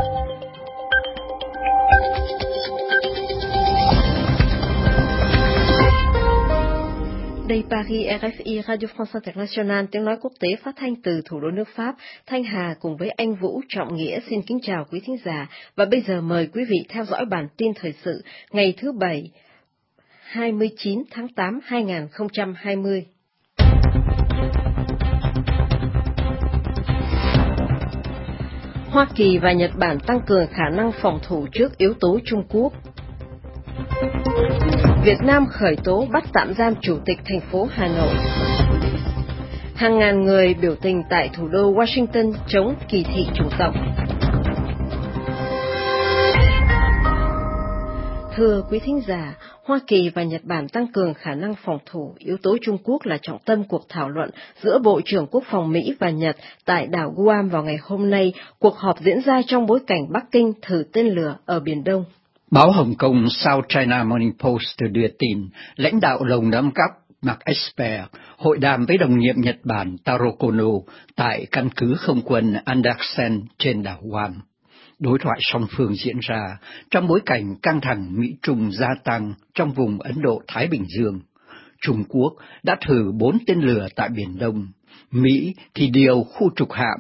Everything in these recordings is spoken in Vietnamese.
Đây Paris, RFI, Radio France International, tiếng nói quốc tế phát thanh từ thủ đô nước Pháp. Thanh Hà cùng với anh Vũ Trọng Nghĩa xin kính chào quý thính giả. Và bây giờ mời quý vị theo dõi bản tin thời sự ngày thứ Bảy, 29 tháng 8, 2020. Hoa Kỳ và Nhật Bản tăng cường khả năng phòng thủ trước yếu tố Trung Quốc. Việt Nam khởi tố bắt tạm giam Chủ tịch thành phố Hà Nội. Hàng ngàn người biểu tình tại thủ đô Washington chống kỳ thị chủng tộc. Thưa quý thính giả, Hoa Kỳ và Nhật Bản tăng cường khả năng phòng thủ, yếu tố Trung Quốc là trọng tâm cuộc thảo luận giữa Bộ trưởng Quốc phòng Mỹ và Nhật tại đảo Guam vào ngày hôm nay. Cuộc họp diễn ra trong bối cảnh Bắc Kinh thử tên lửa ở Biển Đông. Báo Hồng Kông South China Morning Post đưa tin, lãnh đạo Lầu Năm Góc Mark Esper hội đàm với đồng nhiệm Nhật Bản Taro Kono tại căn cứ không quân Andersen trên đảo Guam. Đối thoại song phương diễn ra trong bối cảnh căng thẳng Mỹ-Trung gia tăng trong vùng Ấn Độ-Thái Bình Dương. Trung Quốc đã thử 4 tên lửa tại Biển Đông. Mỹ thì điều khu trục hạm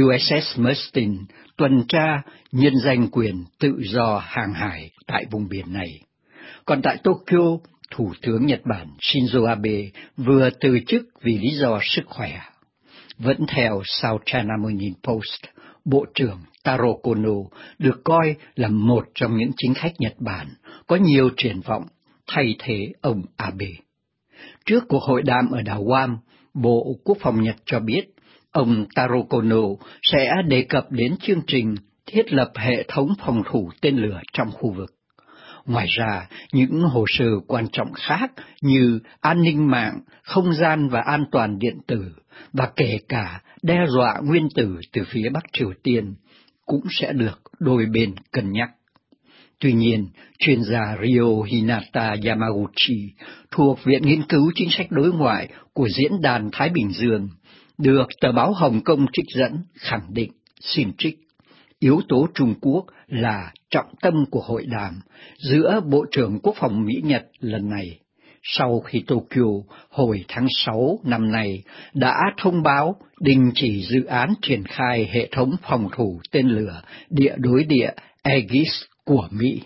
USS Mustin tuần tra nhân danh quyền tự do hàng hải tại vùng biển này. Còn tại Tokyo, Thủ tướng Nhật Bản Shinzo Abe vừa từ chức vì lý do sức khỏe. Vẫn theo South China Morning Post, Bộ trưởng Taro Kono được coi là một trong những chính khách Nhật Bản có nhiều triển vọng thay thế ông Abe. Trước cuộc hội đàm ở đảo Guam, Bộ Quốc phòng Nhật cho biết ông Taro Kono sẽ đề cập đến chương trình thiết lập hệ thống phòng thủ tên lửa trong khu vực. Ngoài ra, những hồ sơ quan trọng khác như an ninh mạng, không gian và an toàn điện tử, và kể cả đe dọa nguyên tử từ phía Bắc Triều Tiên, cũng sẽ được đôi bên cân nhắc. Tuy nhiên, chuyên gia Ryo Hinata Yamaguchi thuộc Viện Nghiên cứu Chính sách Đối ngoại của Diễn đàn Thái Bình Dương, được tờ báo Hồng Kông trích dẫn, khẳng định, xin trích, yếu tố Trung Quốc là trọng tâm của hội đàm giữa Bộ trưởng Quốc phòng Mỹ-Nhật lần này, sau khi Tokyo hồi tháng 6 năm nay đã thông báo đình chỉ dự án triển khai hệ thống phòng thủ tên lửa địa đối địa Aegis của Mỹ.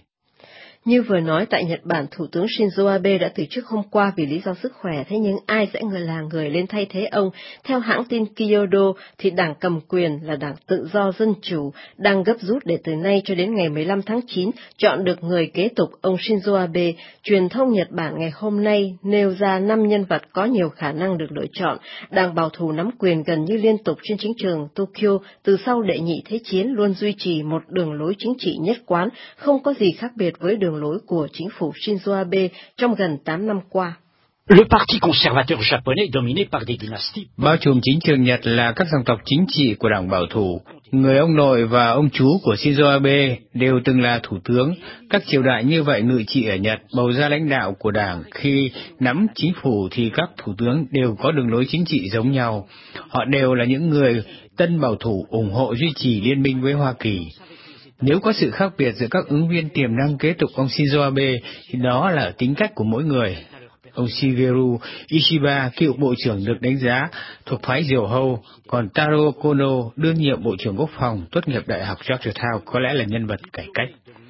Như vừa nói, tại Nhật Bản, Thủ tướng Shinzo Abe đã từ chức hôm qua vì lý do sức khỏe, thế nhưng ai sẽ là người lên thay thế ông? Theo hãng tin Kyodo, thì đảng cầm quyền là đảng Tự do Dân Chủ đang gấp rút để từ nay cho đến ngày 15 tháng 9 chọn được người kế tục ông Shinzo Abe. Truyền thông Nhật Bản ngày hôm nay nêu ra 5 nhân vật có nhiều khả năng được lựa chọn. Đảng bảo thủ nắm quyền gần như liên tục trên chính trường Tokyo từ sau Đệ nhị Thế chiến luôn duy trì một đường lối chính trị nhất quán, không có gì khác biệt với đường lối của chính phủ Shinzo Abe trong gần 8 năm qua. Le parti conservateur japonais est dominé par des dynasties. Bao trùm chính trường Nhật là các dòng tộc chính trị của đảng bảo thủ. Người ông nội và ông chú của Shinzo Abe đều từng là thủ tướng. Các triều đại như vậy ngự trị ở Nhật bầu ra lãnh đạo của đảng. Khi nắm chính phủ thì các thủ tướng đều có đường lối chính trị giống nhau. Họ đều là những người tân bảo thủ ủng hộ duy trì liên minh với Hoa Kỳ. Nếu có sự khác biệt giữa các ứng viên tiềm năng kế tục ông Shinzo Abe thì đó là tính cách của mỗi người. Ông Shigeru Ishiba, cựu bộ trưởng được đánh giá thuộc phái diều hâu, còn Taro Kono, đương nhiệm bộ trưởng quốc phòng, tốt nghiệp đại học Georgetown, có lẽ là nhân vật cải cách.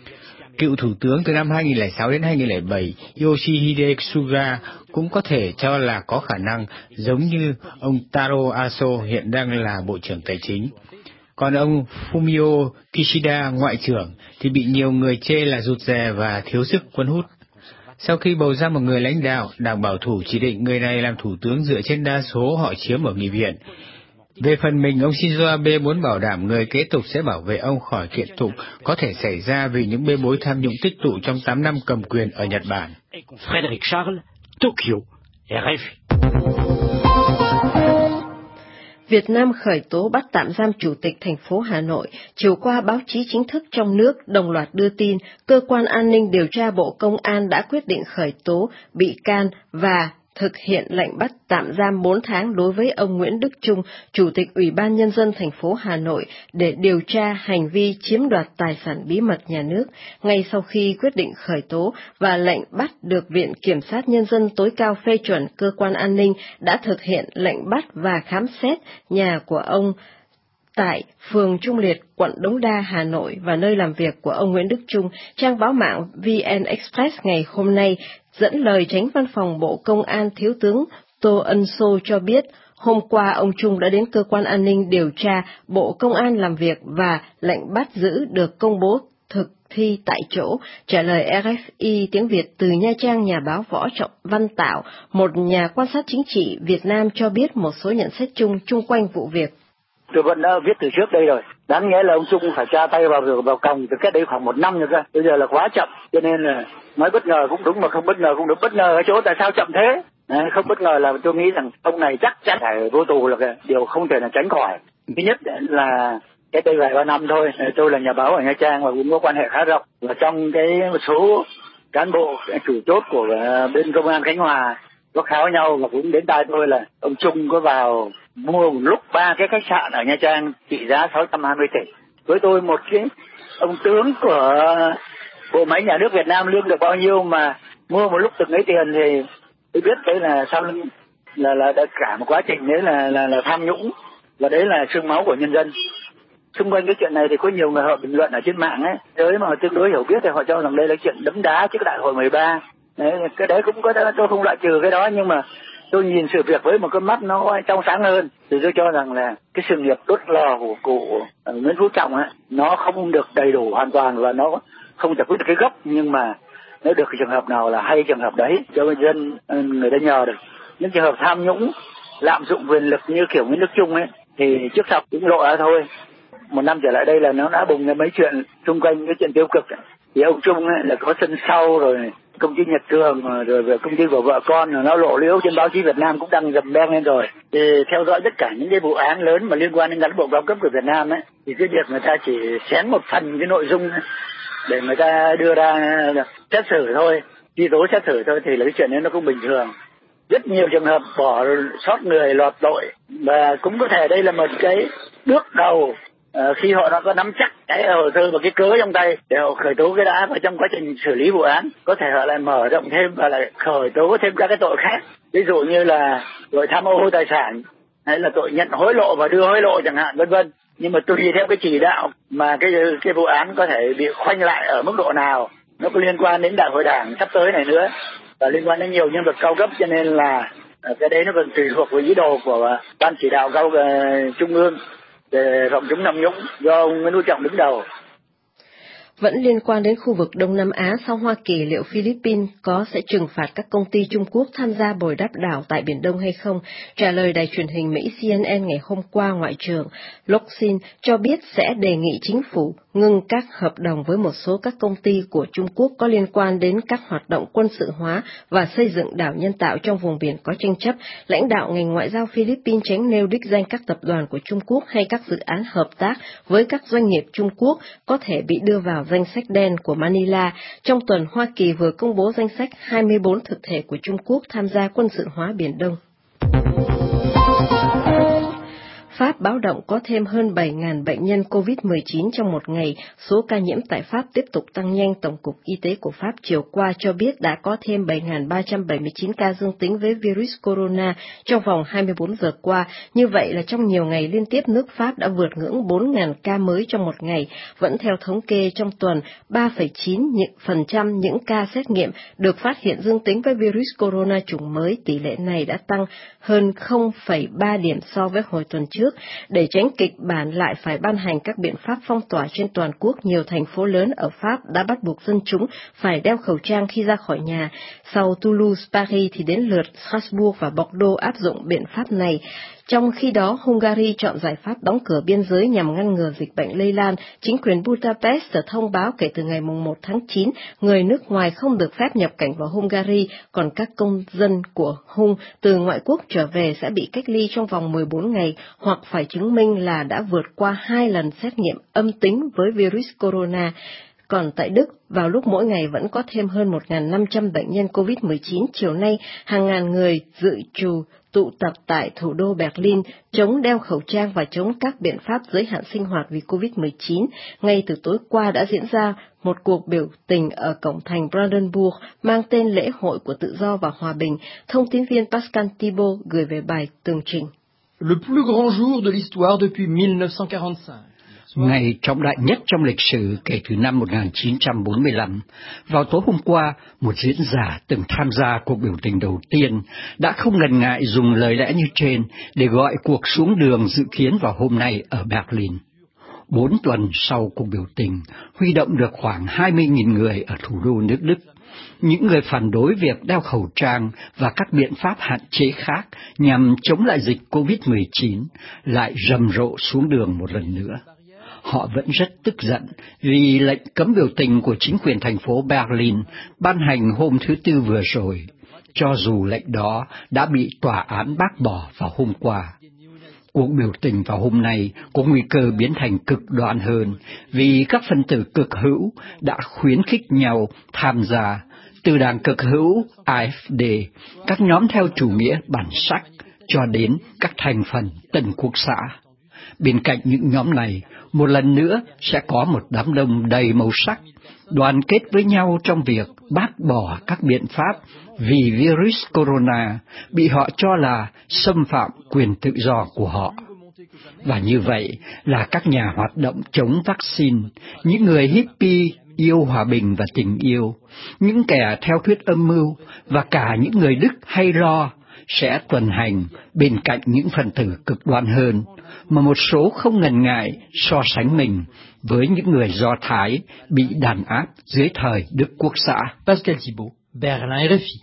Cựu thủ tướng từ năm 2006 đến 2007, Yoshihide Suga cũng có thể cho là có khả năng, giống như ông Taro Aso hiện đang là bộ trưởng tài chính. Còn ông Fumio Kishida, ngoại trưởng, thì bị nhiều người chê là rụt rè và thiếu sức cuốn hút. Sau khi bầu ra một người lãnh đạo, đảng bảo thủ chỉ định người này làm thủ tướng dựa trên đa số họ chiếm ở nghị viện. Về phần mình, ông Shinzo Abe muốn bảo đảm người kế tục sẽ bảo vệ ông khỏi kiện tụng có thể xảy ra vì những bê bối tham nhũng tích tụ trong 8 năm cầm quyền ở Nhật Bản. Frédéric Charles, Tokyo, RFI. Việt Nam khởi tố bắt tạm giam Chủ tịch thành phố Hà Nội. Chiều qua, báo chí chính thức trong nước đồng loạt đưa tin, Cơ quan An ninh Điều tra Bộ Công an đã quyết định khởi tố bị can và thực hiện lệnh bắt tạm giam 4 tháng đối với ông Nguyễn Đức Chung, Chủ tịch Ủy ban Nhân dân thành phố Hà Nội, để điều tra hành vi chiếm đoạt tài sản bí mật nhà nước, ngay sau khi quyết định khởi tố và lệnh bắt được Viện Kiểm sát Nhân dân tối cao phê chuẩn. Cơ quan an ninh đã thực hiện lệnh bắt và khám xét nhà của ông tại phường Trung Liệt, quận Đống Đa, Hà Nội và nơi làm việc của ông Nguyễn Đức Chung. Trang báo mạng VN Express ngày hôm nay dẫn lời Chánh Văn phòng Bộ Công an Thiếu tướng Tô Ân Sô cho biết, hôm qua ông Chung đã đến Cơ quan An ninh Điều tra Bộ Công an làm việc và lệnh bắt giữ được công bố thực thi tại chỗ. Trả lời RFI tiếng Việt từ Nha Trang, nhà báo Võ Trọng Văn Tạo, một nhà quan sát chính trị Việt Nam, cho biết một số nhận xét chung quanh vụ việc. Tôi vẫn đã viết từ trước đây rồi. Đáng nghĩa là ông Chung phải tra tay vào còng từ cách đây khoảng 1 năm rồi cơ. Bây giờ là quá chậm, cho nên là nói bất ngờ cũng đúng mà không bất ngờ cũng đúng. Bất ngờ ở chỗ tại sao chậm thế? Không bất ngờ là tôi nghĩ rằng ông này chắc chắn phải vô tù là cái điều không thể là tránh khỏi. Thứ nhất là cái đây vài 3 năm thôi. Tôi là nhà báo ở Nha Trang và cũng có quan hệ khá rộng. Và trong một số cán bộ chủ chốt của bên công an Khánh Hòa có kháo nhau và cũng đến tai tôi là ông Chung có vào mua một lúc 3 cái khách sạn ở Nha Trang trị giá 620 tỷ. Với tôi một cái ông tướng của bộ máy nhà nước Việt Nam lương được bao nhiêu mà mua một lúc từng ấy tiền thì tôi biết đấy là sau là cả một quá trình đấy là tham nhũng và đấy là xương máu của nhân dân. Xung quanh cái chuyện này thì có nhiều người họ bình luận ở trên mạng ấy, giới mà tương đối hiểu biết thì họ cho rằng đây là chuyện đấm đá trước đại hội 13. Đấy, cái đấy cũng có, tôi không loại trừ cái đó, nhưng mà tôi nhìn sự việc với một con mắt nó trong sáng hơn, thì tôi cho rằng là cái sự nghiệp đốt lò của cụ Nguyễn Phú Trọng ấy, nó không được đầy đủ hoàn toàn và nó không giải quyết được cái gốc, nhưng mà nếu được cái trường hợp nào là hay trường hợp đấy cho người dân người ta nhờ được. Những trường hợp tham nhũng, lạm dụng quyền lực như kiểu Nguyễn Đức Chung ấy thì trước sau cũng lộ ra thôi. 1 năm trở lại đây là nó đã bùng ra mấy chuyện xung quanh cái chuyện tiêu cực ấy. Thì ông Chung ấy là có sân sau rồi công ty Nhật Cường rồi công ty của vợ con rồi nó lộ liễu trên báo chí Việt Nam cũng đang dầm beng lên rồi. Thì theo dõi tất cả những cái vụ án lớn mà liên quan đến cán bộ cao cấp của Việt Nam ấy, thì cái việc người ta chỉ xén một phần cái nội dung để người ta đưa ra xét xử thôi, truy tố xét xử thôi, thì là cái chuyện đấy nó cũng bình thường. Rất nhiều trường hợp bỏ sót người lọt tội, và cũng có thể đây là một cái bước đầu khi họ đã có nắm chắc cái hồ sơ và cái cớ trong tay để họ khởi tố cái đã, và trong quá trình xử lý vụ án có thể họ lại mở rộng thêm và lại khởi tố thêm các cái tội khác, ví dụ như là tội tham ô tài sản hay là tội nhận hối lộ và đưa hối lộ chẳng hạn, vân vân. Nhưng mà tùy theo cái chỉ đạo mà cái vụ án có thể bị khoanh lại ở mức độ nào, nó có liên quan đến đại hội đảng sắp tới này nữa và liên quan đến nhiều nhân vật cao cấp, cho nên là cái đấy nó còn tùy thuộc vào ý đồ của ban chỉ đạo cao trung ương về phòng chống tham nhũng do ông Nguyễn Phú Trọng đứng đầu. Vẫn liên quan đến khu vực Đông Nam Á, sau Hoa Kỳ, liệu Philippines sẽ trừng phạt các công ty Trung Quốc tham gia bồi đắp đảo tại Biển Đông hay không? Trả lời đài truyền hình Mỹ CNN ngày hôm qua, Ngoại trưởng Locsin cho biết sẽ đề nghị chính phủ ngừng các hợp đồng với một số các công ty của Trung Quốc có liên quan đến các hoạt động quân sự hóa và xây dựng đảo nhân tạo trong vùng biển có tranh chấp. Lãnh đạo ngành ngoại giao Philippines tránh nêu đích danh các tập đoàn của Trung Quốc hay các dự án hợp tác với các doanh nghiệp Trung Quốc có thể bị đưa vào danh sách đen của Manila. Trong tuần, Hoa Kỳ vừa công bố danh sách 24 thực thể của Trung Quốc tham gia quân sự hóa Biển Đông. Pháp báo động có thêm hơn 7.000 bệnh nhân COVID-19 trong một ngày. Số ca nhiễm tại Pháp tiếp tục tăng nhanh. Tổng cục Y tế của Pháp chiều qua cho biết đã có thêm 7.379 ca dương tính với virus corona trong vòng 24 giờ qua. Như vậy là trong nhiều ngày liên tiếp, nước Pháp đã vượt ngưỡng 4.000 ca mới trong một ngày. Vẫn theo thống kê, trong tuần, 3,9% những ca xét nghiệm được phát hiện dương tính với virus corona chủng mới. Tỷ lệ này đã tăng hơn 0,3 điểm so với hồi tuần trước. Để tránh kịch bản lại phải ban hành các biện pháp phong tỏa trên toàn quốc, nhiều thành phố lớn ở Pháp đã bắt buộc dân chúng phải đeo khẩu trang khi ra khỏi nhà. Sau Toulouse, Paris thì đến lượt Strasbourg và Bordeaux áp dụng biện pháp này. Trong khi đó, Hungary chọn giải pháp đóng cửa biên giới nhằm ngăn ngừa dịch bệnh lây lan. Chính quyền Budapest thông báo kể từ ngày 1 tháng 9, người nước ngoài không được phép nhập cảnh vào Hungary, còn các công dân của Hung từ ngoại quốc trở về sẽ bị cách ly trong vòng 14 ngày hoặc phải chứng minh là đã vượt qua 2 lần xét nghiệm âm tính với virus corona. Còn tại Đức, vào lúc mỗi ngày vẫn có thêm hơn 1.500 bệnh nhân COVID-19, chiều nay hàng ngàn người dự trù tụ tập tại thủ đô Berlin chống đeo khẩu trang và chống các biện pháp giới hạn sinh hoạt vì COVID-19. Ngay từ tối qua đã diễn ra một cuộc biểu tình ở cổng thành Brandenburg mang tên Lễ hội của Tự do và Hòa bình. Thông tin viên Pascal Thibault gửi về bài tường trình. Le plus grand jour de l'histoire depuis 1945. Ngày trọng đại nhất trong lịch sử kể từ năm 1945. Vào tối hôm qua, một diễn giả từng tham gia cuộc biểu tình đầu tiên đã không ngần ngại dùng lời lẽ như trên để gọi cuộc xuống đường dự kiến vào hôm nay ở Berlin. 4 tuần sau cuộc biểu tình, huy động được khoảng 20.000 người ở thủ đô nước Đức. Những người phản đối việc đeo khẩu trang và các biện pháp hạn chế khác nhằm chống lại dịch COVID-19 lại rầm rộ xuống đường một lần nữa. Họ vẫn rất tức giận vì lệnh cấm biểu tình của chính quyền thành phố Berlin ban hành hôm thứ Tư vừa rồi, cho dù lệnh đó đã bị tòa án bác bỏ vào hôm qua. Cuộc biểu tình vào hôm nay có nguy cơ biến thành cực đoan hơn vì các phần tử cực hữu đã khuyến khích nhau tham gia, từ đảng cực hữu AfD, các nhóm theo chủ nghĩa bản sắc, cho đến các thành phần tân quốc xã. Bên cạnh những nhóm này, một lần nữa sẽ có một đám đông đầy màu sắc, đoàn kết với nhau trong việc bác bỏ các biện pháp vì virus corona bị họ cho là xâm phạm quyền tự do của họ. Và như vậy là các nhà hoạt động chống vaccine, những người hippie yêu hòa bình và tình yêu, những kẻ theo thuyết âm mưu và cả những người Đức hay lo sẽ tuần hành bên cạnh những phần tử cực đoan hơn, mà một số không ngần ngại so sánh mình với những người Do Thái bị đàn áp dưới thời Đức Quốc xã. Pascal Thibault, Berlin, RFI.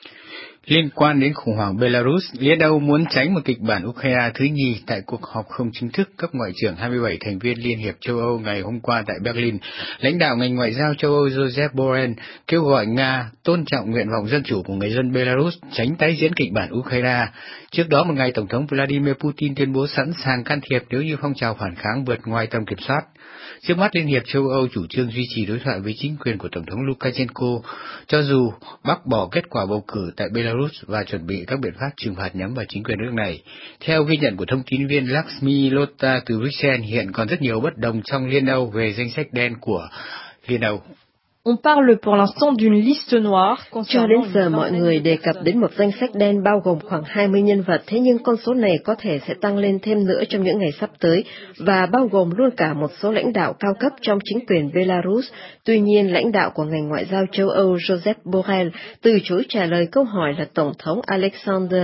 Liên quan đến khủng hoảng Belarus, Liên Âu muốn tránh một kịch bản Ukraine thứ nhì tại cuộc họp không chính thức cấp ngoại trưởng 27 thành viên Liên hiệp châu Âu ngày hôm qua tại Berlin. Lãnh đạo ngành ngoại giao châu Âu Josep Borrell kêu gọi Nga tôn trọng nguyện vọng dân chủ của người dân Belarus, tránh tái diễn kịch bản Ukraine. Trước đó một ngày, Tổng thống Vladimir Putin tuyên bố sẵn sàng can thiệp nếu như phong trào phản kháng vượt ngoài tầm kiểm soát. Trước mắt, Liên hiệp châu Âu chủ trương duy trì đối thoại với chính quyền của Tổng thống Lukashenko, cho dù bác bỏ kết quả bầu cử tại Belarus và chuẩn bị các biện pháp trừng phạt nhắm vào chính quyền nước này. Theo ghi nhận của thông tin viên Lakshmi Lotta từ Bruxelles, hiện còn rất nhiều bất đồng trong Liên Âu về danh sách đen của Liên Âu. On parle pour l'instant d'une liste noire. Cho đến giờ mọi người đề cập đến một danh sách đen bao gồm khoảng 20 nhân vật, thế nhưng con số này có thể sẽ tăng lên thêm nữa trong những ngày sắp tới, và bao gồm luôn cả một số lãnh đạo cao cấp trong chính quyền Belarus. Tuy nhiên, lãnh đạo của ngành ngoại giao châu Âu Josep Borrell từ chối trả lời câu hỏi là Tổng thống Alexander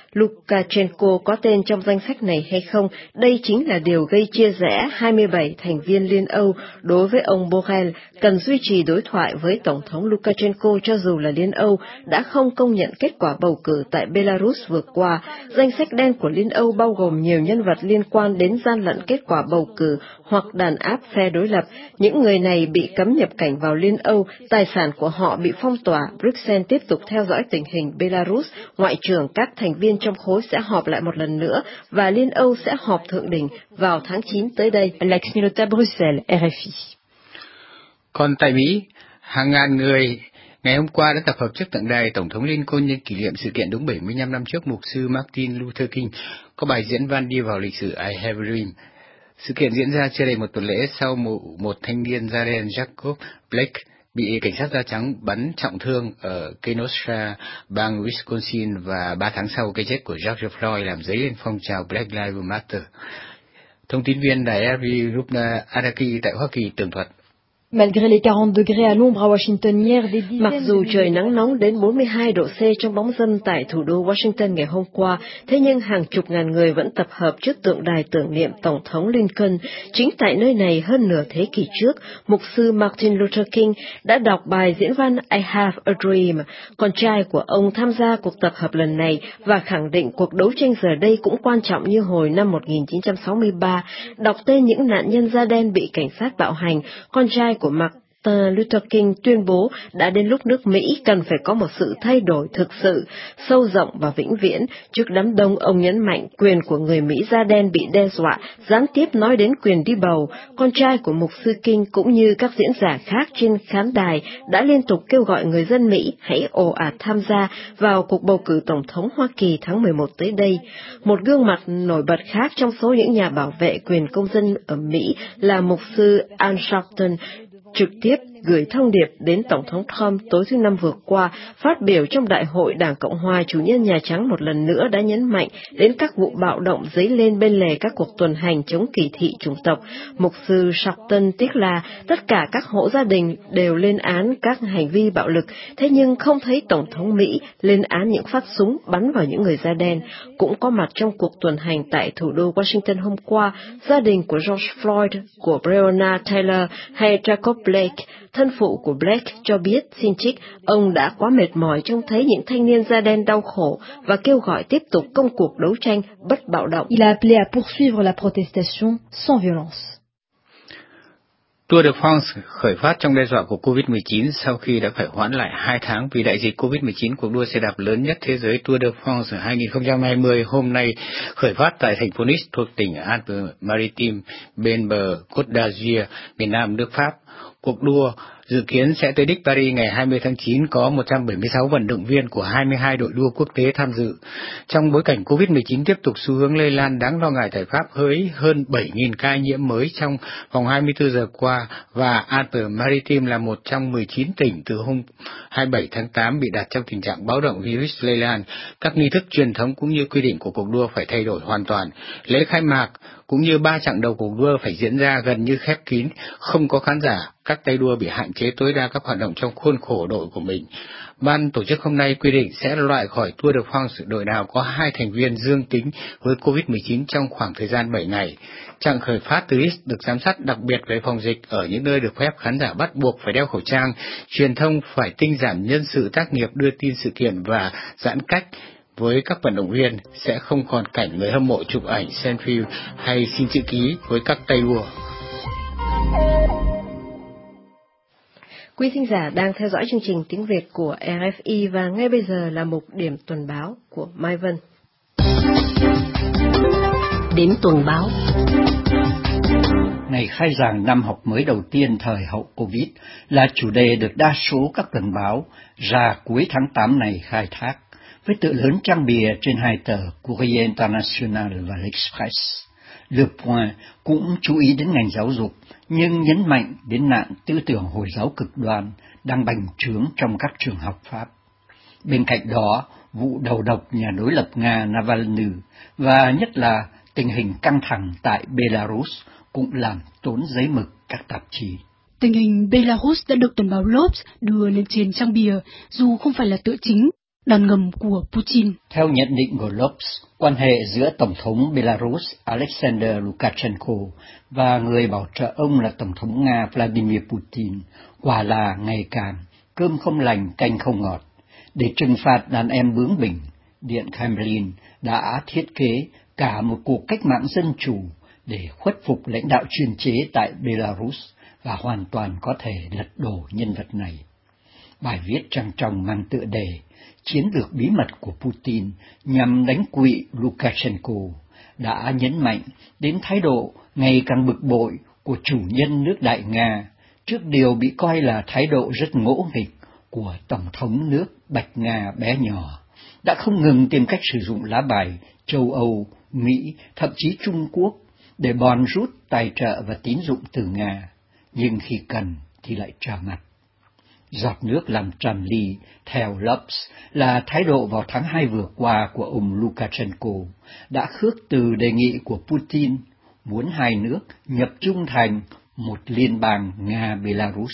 Lukashenko có tên trong danh sách này hay không. Đây chính là điều gây chia rẽ 27 thành viên Liên Âu. Đối với ông Borrell, cần duy trì đối thoại với Tổng thống Lukashenko cho dù là Liên Âu đã không công nhận kết quả bầu cử tại Belarus vừa qua. Danh sách đen của Liên Âu bao gồm nhiều nhân vật liên quan đến gian lận kết quả bầu cử hoặc đàn áp phe đối lập. Những người này bị cấm nhập cảnh vào Liên Âu, tài sản của họ bị phong tỏa. Bruxelles tiếp tục theo dõi tình hình Belarus. Ngoại trưởng các thành viên trong khối sẽ họp lại một lần nữa và Liên Âu sẽ họp thượng đỉnh vào tháng 9 tới đây. Lakshmi Lotta, Bruxelles, RFI. Còn tại Mỹ, hàng ngàn người ngày hôm qua đã tập hợp trước tượng đài Tổng thống Lincoln nhân kỷ niệm sự kiện đúng 75 năm trước mục sư Martin Luther King có bài diễn văn đi vào lịch sử I Have a Dream. Sự kiện diễn ra chưa đầy một tuần lễ sau một thanh niên da đen Jacob Blake bị cảnh sát da trắng bắn trọng thương ở Kenosha, bang Wisconsin, và 3 tháng sau cái chết của George Floyd làm dấy lên phong trào Black Lives Matter. Thông tin viên đài RFI Rupna Adaki tại Hoa Kỳ tường thuật. Malgré les 40 degrés à l'ombre à Washington hier, Mặc dù trời nắng nóng đến 42 độ C trong bóng râm tại thủ đô Washington ngày hôm qua, thế nhưng hàng chục ngàn người vẫn tập hợp trước tượng đài tưởng niệm Tổng thống Lincoln. Chính tại nơi này hơn nửa thế kỷ trước, mục sư Martin Luther King đã đọc bài diễn văn I Have a Dream. Con trai của ông tham gia cuộc tập hợp lần này và khẳng định cuộc đấu tranh giờ đây cũng quan trọng như hồi năm 1963. Đọc tên những nạn nhân da đen bị cảnh sát bạo hành, con trai của Martin Luther King tuyên bố đã đến lúc nước Mỹ cần phải có một sự thay đổi thực sự, sâu rộng và vĩnh viễn. Trước đám đông, ông nhấn mạnh quyền của người Mỹ da đen bị đe dọa, gián tiếp nói đến quyền đi bầu. Con trai của mục sư King cũng như các diễn giả khác trên khán đài đã liên tục kêu gọi người dân Mỹ hãy ồ ạt tham gia vào cuộc bầu cử tổng thống Hoa Kỳ tháng 11 tới đây. Một gương mặt nổi bật khác trong số những nhà bảo vệ quyền công dân ở Mỹ là mục sư Al Sharpton, trực tiếp gửi thông điệp đến Tổng thống Trump tối thứ Năm vừa qua. Phát biểu trong Đại hội Đảng Cộng hòa, chủ nhân Nhà Trắng một lần nữa đã nhấn mạnh đến các vụ bạo động dấy lên bên lề các cuộc tuần hành chống kỳ thị chủng tộc. Mục sư Sharpton tiếc là tất cả các hộ gia đình đều lên án các hành vi bạo lực, thế nhưng không thấy Tổng thống Mỹ lên án những phát súng bắn vào những người da đen. Cũng có mặt trong cuộc tuần hành tại thủ đô Washington hôm qua, gia đình của George Floyd, của Breonna Taylor hay Jacob Blake. Thân phụ của Blake cho biết, xin trích, ông đã quá mệt mỏi trông thấy những thanh niên da đen đau khổ và kêu gọi tiếp tục công cuộc đấu tranh bất bạo động. Il a appelé à poursuivre la protestation sans violence. Tour de France khởi phát trong đe dọa của COVID-19 sau khi đã phải hoãn lại 2 tháng vì đại dịch COVID-19. Cuộc đua xe đạp lớn nhất thế giới Tour de France 2020 hôm nay khởi phát tại thành phố Nice thuộc tỉnh Alpes-Maritimes bên bờ Côte d'Azur, miền Nam nước Pháp. Cuộc đua dự kiến sẽ tới đích Paris ngày 20 tháng 9, có 176 vận động viên của 22 đội đua quốc tế tham dự. Trong bối cảnh COVID-19 tiếp tục xu hướng lây lan đáng lo ngại tại Pháp với hơn 7.000 ca nhiễm mới trong vòng 24 giờ qua và Alpes-Maritimes là một trong 19 tỉnh từ hôm 27 tháng 8 bị đặt trong tình trạng báo động virus lây lan. Các nghi thức truyền thống cũng như quy định của cuộc đua phải thay đổi hoàn toàn. Lễ khai mạc cũng như 3 chặng đầu cuộc đua phải diễn ra gần như khép kín, không có khán giả. Các tay đua bị hạn chế tối đa các hoạt động trong khuôn khổ đội của mình. Ban tổ chức hôm nay quy định sẽ loại khỏi Tour de France đội nào có 2 thành viên dương tính với COVID-19 trong khoảng thời gian 7 ngày. Chặng khởi phát từ Nice được giám sát đặc biệt về phòng dịch ở những nơi được phép khán giả bắt buộc phải đeo khẩu trang, truyền thông phải tinh giản nhân sự tác nghiệp đưa tin sự kiện và giãn cách. Với các vận động viên sẽ không còn cảnh người hâm mộ chụp ảnh selfie hay xin chữ ký với các tay đua. Quý thính giả đang theo dõi chương trình tiếng Việt của RFI và ngay bây giờ là mục điểm tuần báo của Mai Vân. Điểm tuần báo. Ngày khai giảng năm học mới đầu tiên thời hậu Covid là chủ đề được đa số các tuần báo ra cuối tháng 8 này khai thác, với tựa lớn trang bìa trên 2 tờ Courrier International và L'Express. Le Point cũng chú ý đến ngành giáo dục, nhưng nhấn mạnh đến nạn tư tưởng Hồi giáo cực đoan đang bành trướng trong các trường học Pháp. Bên cạnh đó, vụ đầu độc nhà đối lập Nga Navalny và nhất là tình hình căng thẳng tại Belarus cũng làm tốn giấy mực các tạp chí. Tình hình Belarus đã được tuần báo Lobs đưa lên trên trang bìa, dù không phải là tựa chính, đòn ngầm của Putin. Theo nhận định của Lobs, quan hệ giữa Tổng thống Belarus Alexander Lukashenko và người bảo trợ ông là Tổng thống Nga Vladimir Putin quả là ngày càng cơm không lành canh không ngọt. Để trừng phạt đàn em bướng bỉnh, Điện Kremlin đã thiết kế cả một cuộc cách mạng dân chủ để khuất phục lãnh đạo chuyên chế tại Belarus và hoàn toàn có thể lật đổ nhân vật này. Bài viết trang trọng mang tựa đề Chiến lược bí mật của Putin nhằm đánh quỵ Lukashenko đã nhấn mạnh đến thái độ ngày càng bực bội của chủ nhân nước Đại Nga trước điều bị coi là thái độ rất ngỗ nghịch của Tổng thống nước Bạch Nga bé nhỏ, đã không ngừng tìm cách sử dụng lá bài châu Âu, Mỹ, thậm chí Trung Quốc để bòn rút tài trợ và tín dụng từ Nga, nhưng khi cần thì lại trả mặt. Giọt nước làm tràn ly, theo Lobs, là thái độ vào tháng 2 vừa qua của ông Lukashenko đã khước từ đề nghị của Putin muốn hai nước nhập chung thành một liên bang Nga-Belarus.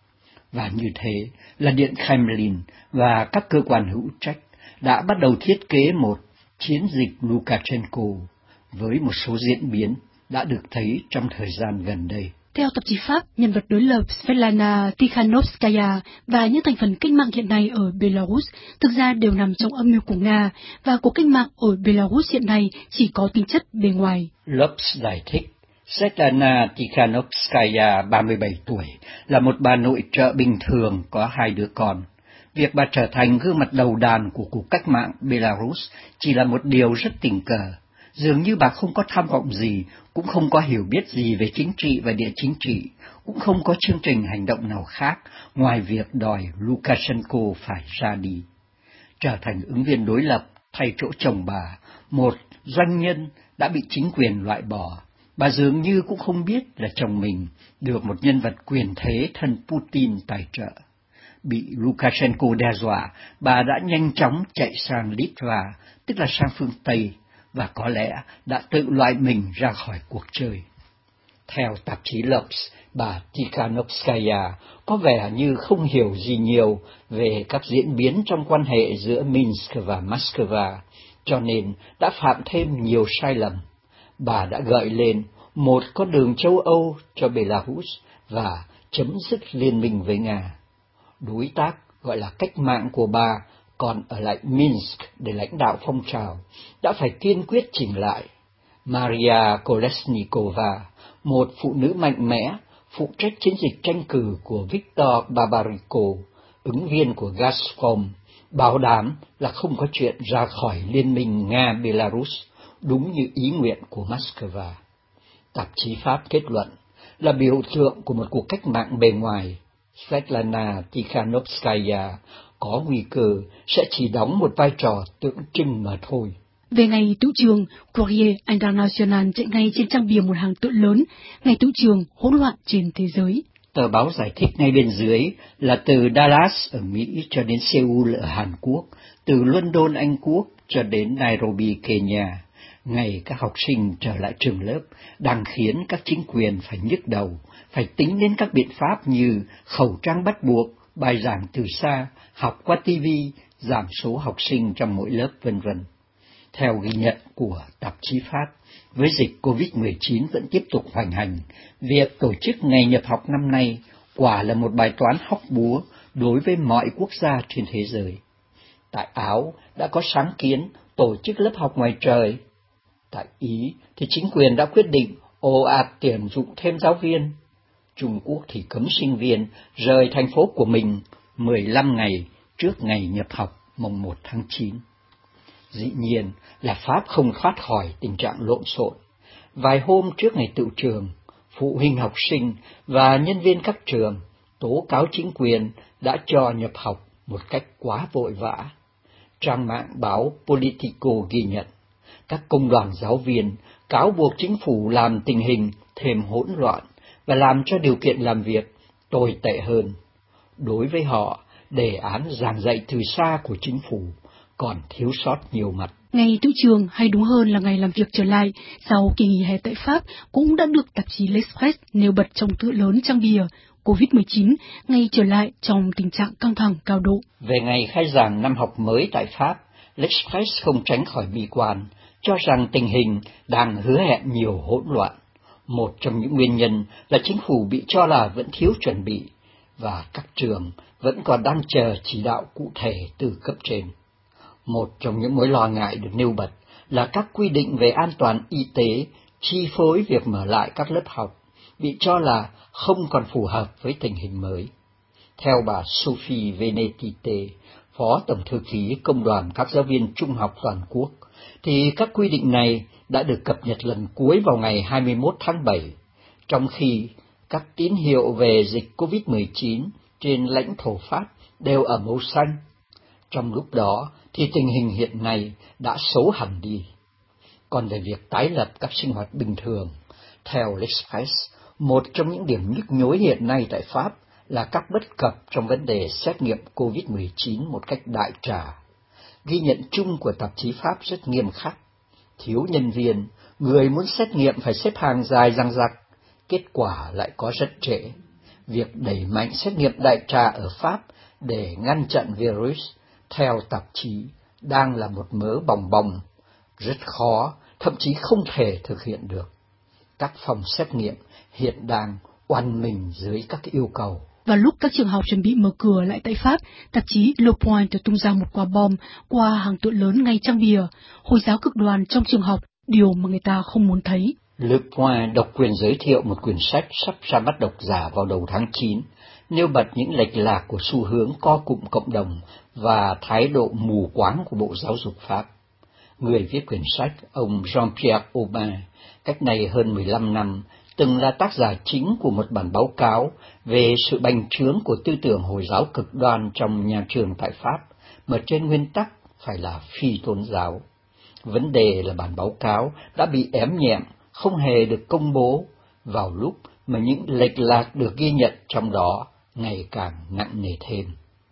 Và như thế là Điện Kremlin và các cơ quan hữu trách đã bắt đầu thiết kế một chiến dịch Lukashenko với một số diễn biến đã được thấy trong thời gian gần đây. Theo tạp chí Pháp, nhân vật đối lập Svetlana Tikhanovskaya và những thành phần cách mạng hiện nay ở Belarus thực ra đều nằm trong âm mưu của Nga, và cuộc cách mạng ở Belarus hiện nay chỉ có tính chất bề ngoài. Lobs giải thích, Svetlana Tikhanovskaya, 37 tuổi, là một bà nội trợ bình thường có 2 đứa con. Việc bà trở thành gương mặt đầu đàn của cuộc cách mạng Belarus chỉ là một điều rất tình cờ. Dường như bà không có tham vọng gì, cũng không có hiểu biết gì về chính trị và địa chính trị, cũng không có chương trình hành động nào khác ngoài việc đòi Lukashenko phải ra đi. Trở thành ứng viên đối lập thay chỗ chồng bà, một doanh nhân đã bị chính quyền loại bỏ, bà dường như cũng không biết là chồng mình được một nhân vật quyền thế thân Putin tài trợ. Bị Lukashenko đe dọa, bà đã nhanh chóng chạy sang Litva, tức là sang phương Tây, và có lẽ đã tự loại mình ra khỏi cuộc chơi. Theo tạp chí Lopes, bà Tikhanovskaya có vẻ như không hiểu gì nhiều về các diễn biến trong quan hệ giữa Minsk và Moscow, cho nên đã phạm thêm nhiều sai lầm. Bà đã gợi lên một con đường châu Âu cho Belarus và chấm dứt liên minh với Nga. Đối tác gọi là cách mạng của bà còn ở lại Minsk để lãnh đạo phong trào, đã phải kiên quyết chỉnh lại. Maria Kolesnikova, một phụ nữ mạnh mẽ, phụ trách chiến dịch tranh cử của Viktor Babariko, ứng viên của Gazprom, bảo đảm là không có chuyện ra khỏi liên minh Nga-Belarus, đúng như ý nguyện của Moscow. Tạp chí Pháp kết luận là biểu tượng của một cuộc cách mạng bề ngoài, Svetlana Tikhanovskaya có nguy cơ sẽ chỉ đóng một vai trò tượng trưng mà thôi. Về ngày tựu trường, Courrier International chạy ngay trên trang bìa một hàng tượng lớn, ngày tựu trường hỗn loạn trên thế giới. Tờ báo giải thích ngay bên dưới là từ Dallas ở Mỹ cho đến Seoul ở Hàn Quốc, từ London Anh Quốc cho đến Nairobi Kenya, ngày các học sinh trở lại trường lớp đang khiến các chính quyền phải nhức đầu, phải tính đến các biện pháp như khẩu trang bắt buộc, bài giảng từ xa, học qua TV, giảm số học sinh trong mỗi lớp, vân vân. Theo ghi nhận của tạp chí Pháp, với dịch COVID-19 vẫn tiếp tục hoành hành, việc tổ chức ngày nhập học năm nay quả là một bài toán hóc búa đối với mọi quốc gia trên thế giới. Tại Áo đã có sáng kiến tổ chức lớp học ngoài trời. Tại Ý thì chính quyền đã quyết định ồ ạt tuyển dụng thêm giáo viên. Trung Quốc thì cấm sinh viên rời thành phố của mình 15 ngày trước ngày nhập học mùng 1 tháng 9. Dĩ nhiên là Pháp không thoát khỏi tình trạng lộn xộn. Vài hôm trước ngày tựu trường, phụ huynh học sinh và nhân viên các trường tố cáo chính quyền đã cho nhập học một cách quá vội vã. Trang mạng báo Politico ghi nhận, các công đoàn giáo viên cáo buộc chính phủ làm tình hình thêm hỗn loạn và làm cho điều kiện làm việc tồi tệ hơn. Đối với họ, đề án giảng dạy từ xa của chính phủ còn thiếu sót nhiều mặt. Ngày tựu trường, hay đúng hơn là ngày làm việc trở lại sau kỳ nghỉ hè tại Pháp, cũng đã được tạp chí L'Express nêu bật trong tựa lớn trang bìa COVID-19, ngày trở lại trong tình trạng căng thẳng cao độ. Về ngày khai giảng năm học mới tại Pháp, L'Express không tránh khỏi bi quan, cho rằng tình hình đang hứa hẹn nhiều hỗn loạn. Một trong những nguyên nhân là chính phủ bị cho là vẫn thiếu chuẩn bị, và các trường vẫn còn đang chờ chỉ đạo cụ thể từ cấp trên. Một trong những mối lo ngại được nêu bật là các quy định về an toàn y tế chi phối việc mở lại các lớp học, bị cho là không còn phù hợp với tình hình mới. Theo bà Sophie Venetite, Phó Tổng thư ký Công đoàn các giáo viên trung học toàn quốc, thì các quy định này đã được cập nhật lần cuối vào ngày 21 tháng 7, trong khi các tín hiệu về dịch COVID-19 trên lãnh thổ Pháp đều ở màu xanh. Trong lúc đó thì tình hình hiện nay đã xấu hẳn đi. Còn về việc tái lập các sinh hoạt bình thường, theo L'Express, một trong những điểm nhức nhối hiện nay tại Pháp là các bất cập trong vấn đề xét nghiệm COVID-19 một cách đại trà. Ghi nhận chung của tạp chí Pháp rất nghiêm khắc. Thiếu nhân viên, người muốn xét nghiệm phải xếp hàng dài dằng dặc, kết quả lại có rất trễ. Việc đẩy mạnh xét nghiệm đại trà ở Pháp để ngăn chặn virus, theo tạp chí, đang là một mớ bòng bong, rất khó, thậm chí không thể thực hiện được. Các phòng xét nghiệm hiện đang oằn mình dưới các yêu cầu. Vào lúc các trường học chuẩn bị mở cửa lại tại Pháp, tạp chí Le Point tung ra một quả bom qua hàng tượng lớn ngay trang bìa, Hồi giáo cực đoan trong trường học, điều mà người ta không muốn thấy. Le Point độc quyền giới thiệu một quyển sách sắp ra mắt độc giả vào đầu tháng 9, nêu bật những lệch lạc của xu hướng co cụm cộng đồng và thái độ mù quáng của Bộ Giáo dục Pháp. Người viết quyển sách, ông Jean-Pierre Aubin, cách đây hơn 15 năm, từng là tác giả chính của một bản báo cáo về sự bành trướng của tư tưởng Hồi giáo cực đoan trong nhà trường tại Pháp, mà trên nguyên tắc phải là phi tôn giáo. Vấn đề là bản báo cáo đã bị ém nhẹm, không hề được công bố, vào lúc mà những lệch lạc được ghi nhận trong đó ngày càng nặng nề thêm.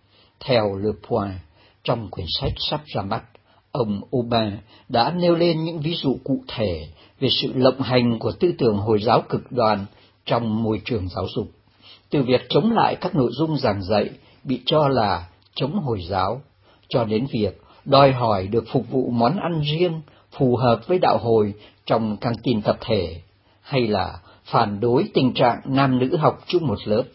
Theo Le Point, trong quyển sách sắp ra mắt, ông Aubin đã nêu lên những ví dụ cụ thể về sự lộng hành của tư tưởng Hồi giáo cực đoan trong môi trường giáo dục, từ việc chống lại các nội dung giảng dạy bị cho là chống Hồi giáo, cho đến việc đòi hỏi được phục vụ món ăn riêng phù hợp với đạo Hồi trong căng tin tập thể, hay là phản đối tình trạng nam nữ học chung một lớp.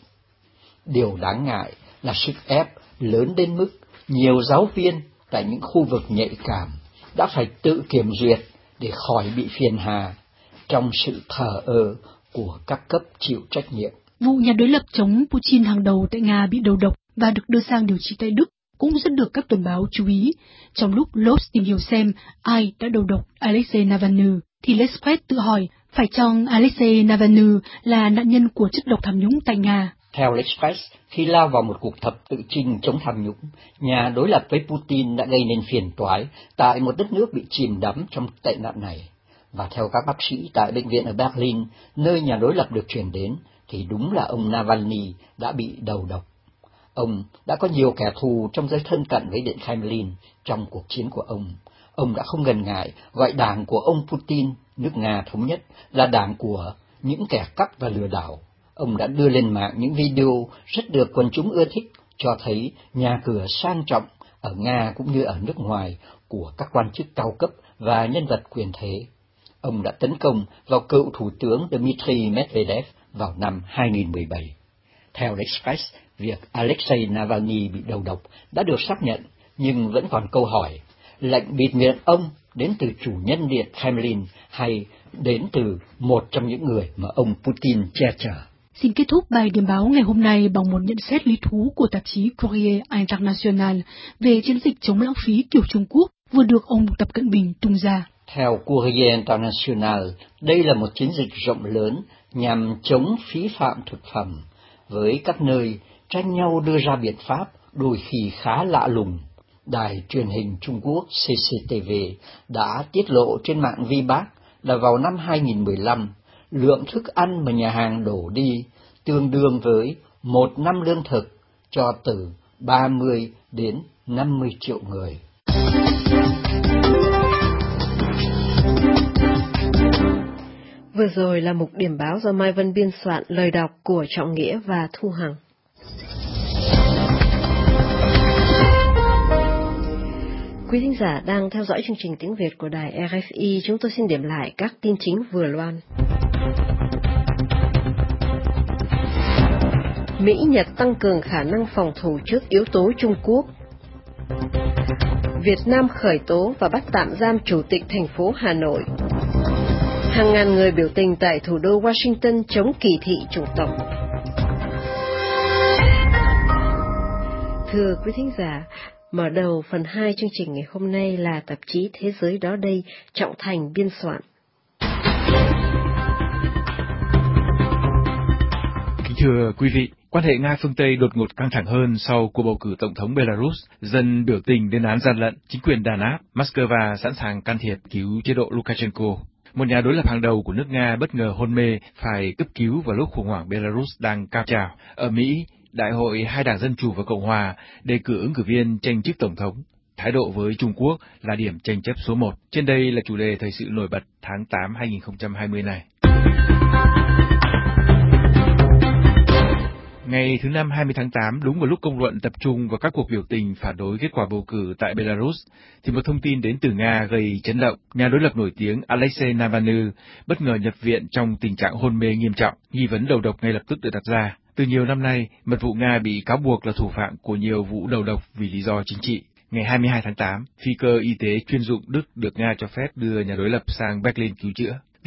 Điều đáng ngại là sức ép lớn đến mức nhiều giáo viên tại những khu vực nhạy cảm đã phải tự kiểm duyệt để khỏi bị phiền hà trong sự thờ ơ của các cấp chịu trách nhiệm. Vụ nhà đối lập chống Putin hàng đầu tại Nga bị đầu độc và được đưa sang điều trị tại Đức cũng rất được các tuần báo chú ý. Trong lúc Lobs tìm hiểu xem ai đã đầu độc Alexei Navalny, thì L'Express tự hỏi phải chăng Alexei Navalny là nạn nhân của chất độc tham nhũng tại Nga. Theo L'Express, khi lao vào một cuộc thập tự chinh chống tham nhũng, nhà đối lập với Putin đã gây nên phiền toái tại một đất nước bị chìm đắm trong tệ nạn này. Và theo các bác sĩ tại bệnh viện ở Berlin, nơi nhà đối lập được chuyển đến, thì đúng là ông Navalny đã bị đầu độc. Ông đã có nhiều kẻ thù trong giới thân cận với Điện Kremlin trong cuộc chiến của ông. Ông đã không ngần ngại gọi đảng của ông Putin, nước Nga thống nhất, là đảng của những kẻ cắp và lừa đảo. Ông đã đưa lên mạng những video rất được quần chúng ưa thích, cho thấy nhà cửa sang trọng ở Nga cũng như ở nước ngoài của các quan chức cao cấp và nhân vật quyền thế. Ông đã tấn công vào cựu thủ tướng Dmitry Medvedev vào năm 2017. Theo L'Express, việc Alexei Navalny bị đầu độc đã được xác nhận, nhưng vẫn còn câu hỏi, lệnh bịt miệng ông đến từ chủ nhân Điện Kremlin hay đến từ một trong những người mà ông Putin che chở? Xin kết thúc bài điểm báo ngày hôm nay bằng một nhận xét lý thú của tạp chí Courrier International về chiến dịch chống lãng phí kiểu Trung Quốc vừa được ông Tập Cận Bình tung ra. Theo Courrier International, đây là một chiến dịch rộng lớn nhằm chống phí phạm thực phẩm, với các nơi tranh nhau đưa ra biện pháp đôi khi khá lạ lùng. Đài truyền hình Trung Quốc CCTV đã tiết lộ trên mạng VBAC là vào năm 2015, lượng thức ăn mà nhà hàng đổ đi tương đương với 1 năm lương thực cho từ 30 đến 50 triệu người. Vừa rồi là mục điểm báo do Mai Vân biên soạn, lời đọc của Trọng Nghĩa và Thu Hằng. Quý thính giả đang theo dõi chương trình tiếng Việt của đài RFI, chúng tôi xin điểm lại các tin chính vừa loan. Mỹ-Nhật tăng cường khả năng phòng thủ trước yếu tố Trung Quốc. Việt Nam khởi tố và bắt tạm giam Chủ tịch thành phố Hà Nội. Hàng ngàn người biểu tình tại thủ đô Washington chống kỳ thị chủng tộc. Thưa quý thính giả, mở đầu phần 2 chương trình ngày hôm nay là tạp chí Thế giới đó đây, Trọng Thành biên soạn. Kính thưa quý vị, quan hệ Nga phương Tây đột ngột căng thẳng hơn sau cuộc bầu cử tổng thống Belarus, dân biểu tình lên án gian lận, chính quyền đàn áp, Moscow sẵn sàng can thiệp cứu chế độ Lukashenko. Một nhà đối lập hàng đầu của nước Nga bất ngờ hôn mê phải cấp cứu vào lúc khủng hoảng Belarus đang cao trào. Ở Mỹ, Đại hội hai đảng Dân Chủ và Cộng Hòa đề cử ứng cử viên tranh chức tổng thống. Thái độ với Trung Quốc là điểm tranh chấp số 1. Trên đây là chủ đề thời sự nổi bật tháng 8 2020 này. Ngày thứ Năm 20 tháng 8, đúng vào lúc công luận tập trung vào các cuộc biểu tình phản đối kết quả bầu cử tại Belarus, thì một thông tin đến từ Nga gây chấn động. Nhà đối lập nổi tiếng Alexei Navalny bất ngờ nhập viện trong tình trạng hôn mê nghiêm trọng, nghi vấn đầu độc ngay lập tức được đặt ra. Từ nhiều năm nay, mật vụ Nga bị cáo buộc là thủ phạm của nhiều vụ đầu độc vì lý do chính trị. Ngày 22 tháng 8, phi cơ y tế chuyên dụng Đức được Nga cho phép đưa nhà đối lập sang Berlin cứu chữa.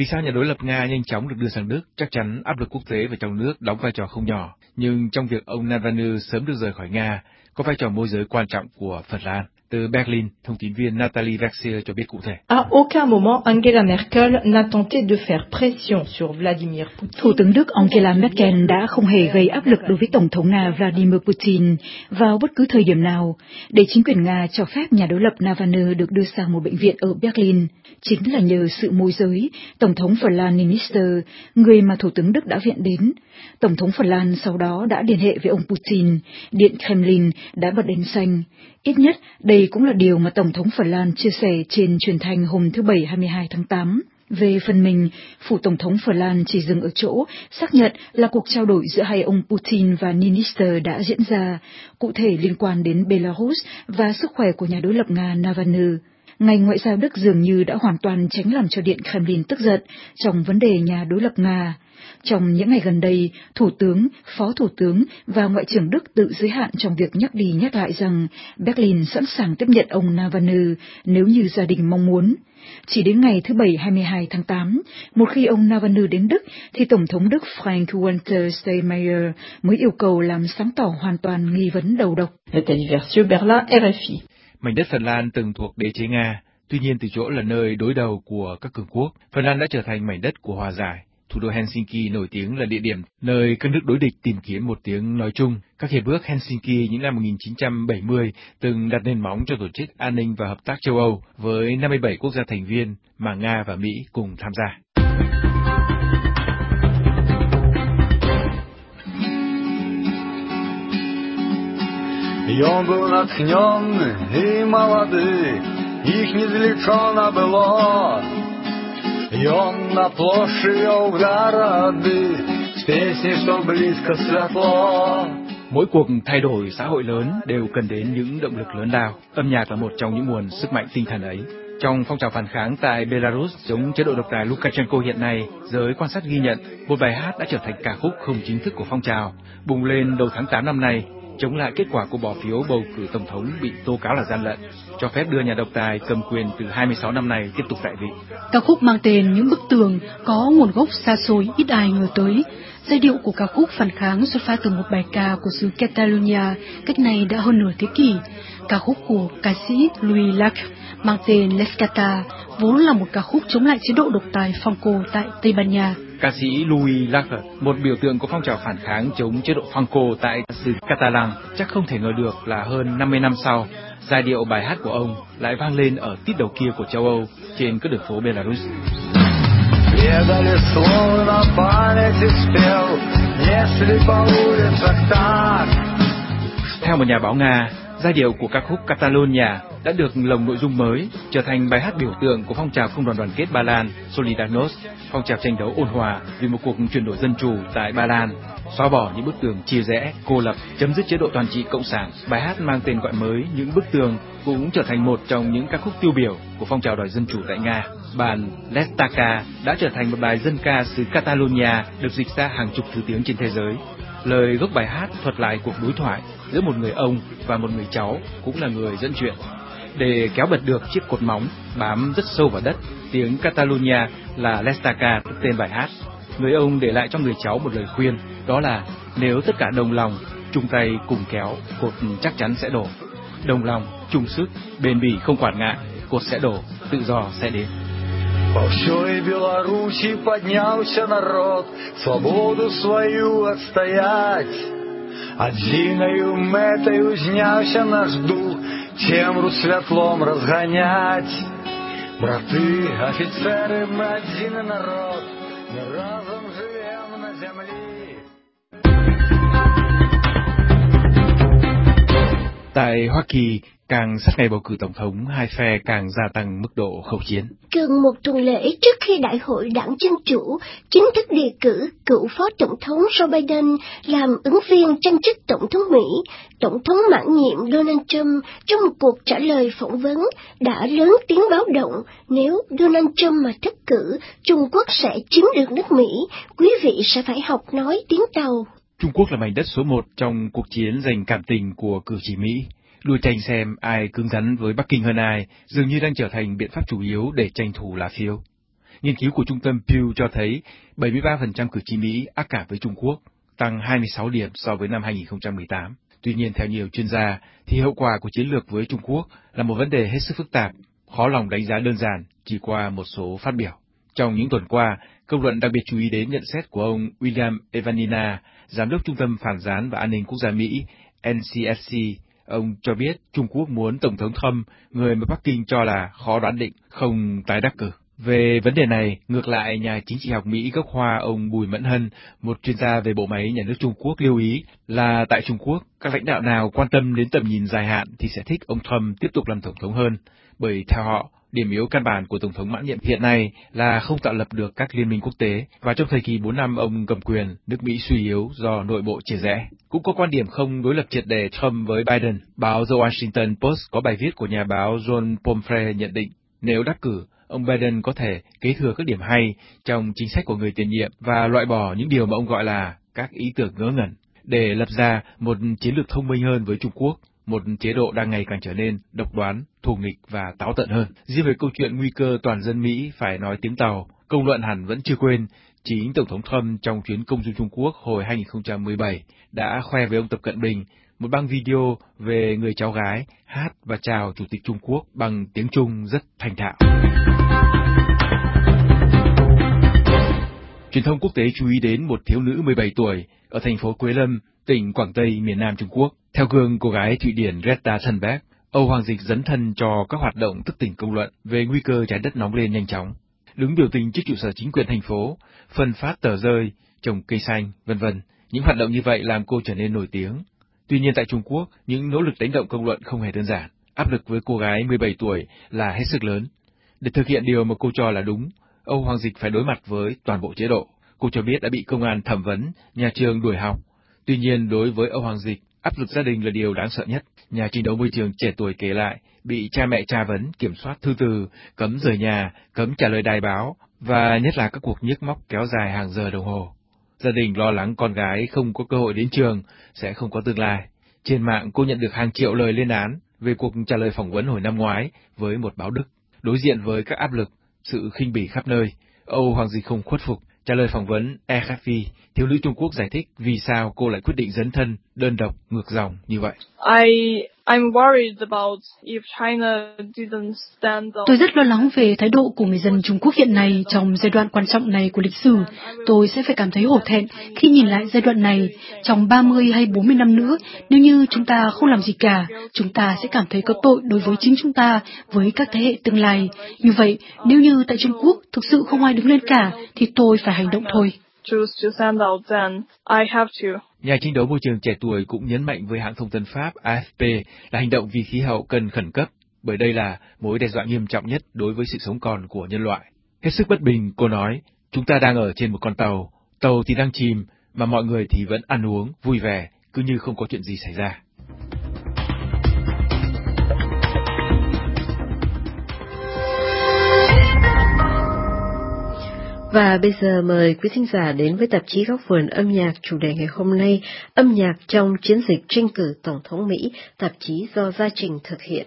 Vì sao nhà đối lập Nga nhanh chóng được đưa sang Đức? Chắc chắn áp lực quốc tế và trong nước đóng vai trò không nhỏ. Nhưng trong việc ông Navalny sớm được rời khỏi Nga, có vai trò môi giới quan trọng của Phần Lan. Từ Berlin, thông tin viên Natalie Versier cho biết cụ thể. À aucun moment Angela Merkel n'a tenté de faire pression sur Vladimir Putin. Thủ tướng Đức Angela Merkel đã không hề gây áp lực đối với Tổng thống Nga Vladimir Putin vào bất cứ thời điểm nào để chính quyền Nga cho phép nhà đối lập Navalny được đưa sang một bệnh viện ở Berlin. Chính là nhờ sự môi giới, Tổng thống Phần Lan Niinistö, người mà Thủ tướng Đức đã viện đến. Tổng thống Phần Lan sau đó đã liên hệ với ông Putin, Điện Kremlin đã bật đèn xanh. Ít nhất, đây cũng là điều mà Tổng thống Phần Lan chia sẻ trên truyền thanh hôm thứ Bảy 22 tháng 8. Về phần mình, phủ Tổng thống Phần Lan chỉ dừng ở chỗ xác nhận là cuộc trao đổi giữa hai ông Putin và Niinistö đã diễn ra, cụ thể liên quan đến Belarus và sức khỏe của nhà đối lập Nga Navalny. Ngành ngoại giao Đức dường như đã hoàn toàn tránh làm cho Điện Kremlin tức giận trong vấn đề nhà đối lập Nga. Trong những ngày gần đây, Thủ tướng, Phó Thủ tướng và Ngoại trưởng Đức tự giới hạn trong việc nhắc đi nhắc lại rằng Berlin sẵn sàng tiếp nhận ông Navalny nếu như gia đình mong muốn. Chỉ đến ngày thứ Bảy 22 tháng 8, một khi ông Navalny đến Đức, thì Tổng thống Đức Frank-Walter Steinmeier mới yêu cầu làm sáng tỏ hoàn toàn nghi vấn đầu độc. RFI. Mảnh đất Phần Lan từng thuộc đế chế Nga, tuy nhiên từ chỗ là nơi đối đầu của các cường quốc, Phần Lan đã trở thành mảnh đất của hòa giải. Thủ đô Helsinki nổi tiếng là địa điểm nơi các nước đối địch tìm kiếm một tiếng nói chung. Các hiệp ước Helsinki những năm 1970 từng đặt nền móng cho Tổ chức An ninh và Hợp tác châu Âu với 57 quốc gia thành viên mà Nga và Mỹ cùng tham gia. Он был натхненный и молодый, их неизлеченно было. И он на площадь вел города с песней, что близко светло. Mỗi cuộc thay đổi xã hội lớn đều cần đến những động lực lớn lao. Âm nhạc là một trong những nguồn sức mạnh tinh thần ấy. Trong phong trào phản kháng tại Belarus chống chế độ độc tài Lukashenko hiện nay, giới quan sát ghi nhận một bài hát đã trở thành ca khúc không chính thức của phong trào, bùng lên đầu tháng 8 năm nay, chống lại kết quả của bỏ phiếu bầu cử tổng thống bị tố cáo là gian lận, cho phép đưa nhà độc tài cầm quyền từ 26 năm nay tiếp tục tại vị. Ca khúc mang tên Những bức tường có nguồn gốc xa xôi ít ai ngờ tới. Giai điệu của ca khúc phản kháng xuất phát từ một bài ca của xứ Catalonia cách này đã hơn nửa thế kỷ. Ca khúc của ca sĩ Louis Llach mang tên L'escata vốn là một ca khúc chống lại chế độ độc tài Franco tại Tây Ban Nha. Ca sĩ Louis Llach, một biểu tượng của phong trào phản kháng chống chế độ Franco tại xứ Catalan, chắc không thể ngờ được là hơn 50 năm sau, giai điệu bài hát của ông lại vang lên ở tít đầu kia của châu Âu trên các đường phố Belarus. Theo một nhà báo Nga, giai điệu của ca khúc Catalonia đã được lồng nội dung mới, trở thành bài hát biểu tượng của phong trào công đoàn đoàn kết Ba Lan Solidarność, phong trào tranh đấu ôn hòa vì một cuộc chuyển đổi dân chủ tại Ba Lan, xóa bỏ những bức tường chia rẽ, cô lập, chấm dứt chế độ toàn trị cộng sản. Bài hát mang tên gọi mới Những bức tường cũng trở thành một trong những ca khúc tiêu biểu của phong trào đòi dân chủ tại Nga. Bản L'Estaca đã trở thành một bài dân ca xứ Catalonia được dịch ra hàng chục thứ tiếng trên thế giới. Lời gốc bài hát thuật lại cuộc đối thoại giữa một người ông và một người cháu cũng là người dẫn chuyện. Để kéo bật được chiếc cột móng bám rất sâu vào đất, tiếng Catalonia là L'Estaca tức tên bài hát. Người ông để lại cho người cháu một lời khuyên, đó là nếu tất cả đồng lòng, chung tay cùng kéo, cột chắc chắn sẽ đổ. Đồng lòng, chung sức, bền bỉ không quản ngại, cột sẽ đổ, tự do sẽ đến. По всей Белоруссии поднялся народ, свободу свою отстоять. Одиною метою знявся наш дух, темру светлом разгонять. Браты, офицеры, мы один народ, мы разом живем на земле. Tại Hoa Kỳ, càng sát ngày bầu cử tổng thống, hai phe càng gia tăng mức độ khẩu chiến. Gần một tuần lễ trước khi Đại hội Đảng Dân Chủ chính thức đề cử cựu Phó Tổng thống Joe Biden làm ứng viên tranh chức Tổng thống Mỹ, Tổng thống mãn nhiệm Donald Trump trong một cuộc trả lời phỏng vấn đã lớn tiếng báo động nếu Donald Trump mà thất cử, Trung Quốc sẽ chiếm được nước Mỹ, quý vị sẽ phải học nói tiếng Tàu. Trung Quốc là mảnh đất số 1 trong cuộc chiến giành cảm tình của cử tri Mỹ. Đua tranh xem ai cứng rắn với Bắc Kinh hơn ai dường như đang trở thành biện pháp chủ yếu để tranh thủ lá phiếu. Nghiên cứu của trung tâm Pew cho thấy 73% cử tri Mỹ ác cảm với Trung Quốc, tăng 26 điểm so với năm 2018. Tuy nhiên, theo nhiều chuyên gia, thì hậu quả của chiến lược với Trung Quốc là một vấn đề hết sức phức tạp, khó lòng đánh giá đơn giản chỉ qua một số phát biểu. Trong những tuần qua, công luận đặc biệt chú ý đến nhận xét của ông William Evanina, Giám đốc Trung tâm Phản gián và An ninh Quốc gia Mỹ, NCSC. Ông cho biết Trung Quốc muốn Tổng thống Trump, người mà Bắc Kinh cho là khó đoán định, không tái đắc cử. Về vấn đề này, ngược lại, nhà chính trị học Mỹ gốc Hoa ông Bùi Mẫn Hân, một chuyên gia về bộ máy nhà nước Trung Quốc lưu ý là tại Trung Quốc, các lãnh đạo nào quan tâm đến tầm nhìn dài hạn thì sẽ thích ông Trump tiếp tục làm Tổng thống hơn, bởi theo họ, điểm yếu căn bản của Tổng thống mãn nhiệm hiện nay là không tạo lập được các liên minh quốc tế, và trong thời kỳ 4 năm ông cầm quyền, nước Mỹ suy yếu do nội bộ chia rẽ. Cũng có quan điểm không đối lập triệt để Trump với Biden. Báo The Washington Post có bài viết của nhà báo John Pomfrey nhận định, nếu đắc cử, ông Biden có thể kế thừa các điểm hay trong chính sách của người tiền nhiệm và loại bỏ những điều mà ông gọi là các ý tưởng ngớ ngẩn, để lập ra một chiến lược thông minh hơn với Trung Quốc, một chế độ đang ngày càng trở nên độc đoán, thù nghịch và táo tợn hơn. Riêng về câu chuyện nguy cơ toàn dân Mỹ phải nói tiếng Tàu, công luận hẳn vẫn chưa quên, chính Tổng thống Trump trong chuyến công du Trung Quốc hồi 2017 đã khoe với ông Tập Cận Bình một băng video về người cháu gái hát và chào Chủ tịch Trung Quốc bằng tiếng Trung rất thành thạo. Truyền thông quốc tế chú ý đến một thiếu nữ 17 tuổi ở thành phố Quế Lâm, tỉnh Quảng Tây, miền Nam Trung Quốc. Theo gương cô gái Thụy Điển Greta Thunberg, Âu Hoàng Dịch dấn thân cho các hoạt động thức tỉnh công luận về nguy cơ trái đất nóng lên nhanh chóng, đứng biểu tình trước trụ sở chính quyền thành phố, phân phát tờ rơi, trồng cây xanh, v.v. Những hoạt động như vậy làm cô trở nên nổi tiếng. Tuy nhiên tại Trung Quốc, những nỗ lực đánh động công luận không hề đơn giản. Áp lực với cô gái 17 tuổi là hết sức lớn. Để thực hiện điều mà cô cho là đúng, Âu Hoàng Dịch phải đối mặt với toàn bộ chế độ. Cô cho biết đã bị công an thẩm vấn, nhà trường đuổi học. Tuy nhiên, đối với Âu Hoàng Dịch, áp lực gia đình là điều đáng sợ nhất. Nhà tranh đấu môi trường trẻ tuổi kể lại, bị cha mẹ tra vấn, kiểm soát thư từ, cấm rời nhà, cấm trả lời đài báo, và nhất là các cuộc nhức móc kéo dài hàng giờ đồng hồ. Gia đình lo lắng con gái không có cơ hội đến trường, sẽ không có tương lai. Trên mạng cô nhận được hàng triệu lời lên án về cuộc trả lời phỏng vấn hồi năm ngoái với một báo Đức. Đối diện với các áp lực, sự khinh bỉ khắp nơi, Âu Hoàng Dịch không khuất phục. Trả lời phỏng vấn RFI, thiếu nữ Trung Quốc giải thích vì sao cô lại quyết định dấn thân, đơn độc, ngược dòng như vậy. I'm worried about if China didn't stand up. Tôi rất lo lắng về thái độ của người dân Trung Quốc hiện nay trong giai đoạn quan trọng này của lịch sử. Tôi sẽ phải cảm thấy hổ thẹn khi nhìn lại giai đoạn này trong 30 hay 40 năm nữa. Nếu như chúng ta không làm gì cả, chúng ta sẽ cảm thấy có tội đối với chính chúng ta, với các thế hệ tương lai. Như vậy, nếu như tại Trung Quốc thực sự không ai đứng lên cả, thì tôi phải hành động thôi. Nhà tranh đấu môi trường trẻ tuổi cũng nhấn mạnh với hãng thông tấn Pháp AFP là hành động vì khí hậu cần khẩn cấp, bởi đây là mối đe dọa nghiêm trọng nhất đối với sự sống còn của nhân loại. Hết sức bất bình, cô nói, chúng ta đang ở trên một con tàu thì đang chìm, mà mọi người thì vẫn ăn uống, vui vẻ, cứ như không có chuyện gì xảy ra. Và bây giờ mời quý thính giả đến với tạp chí Góc vườn âm nhạc, chủ đề ngày hôm nay, âm nhạc trong chiến dịch tranh cử Tổng thống Mỹ, tạp chí do Gia Trình thực hiện.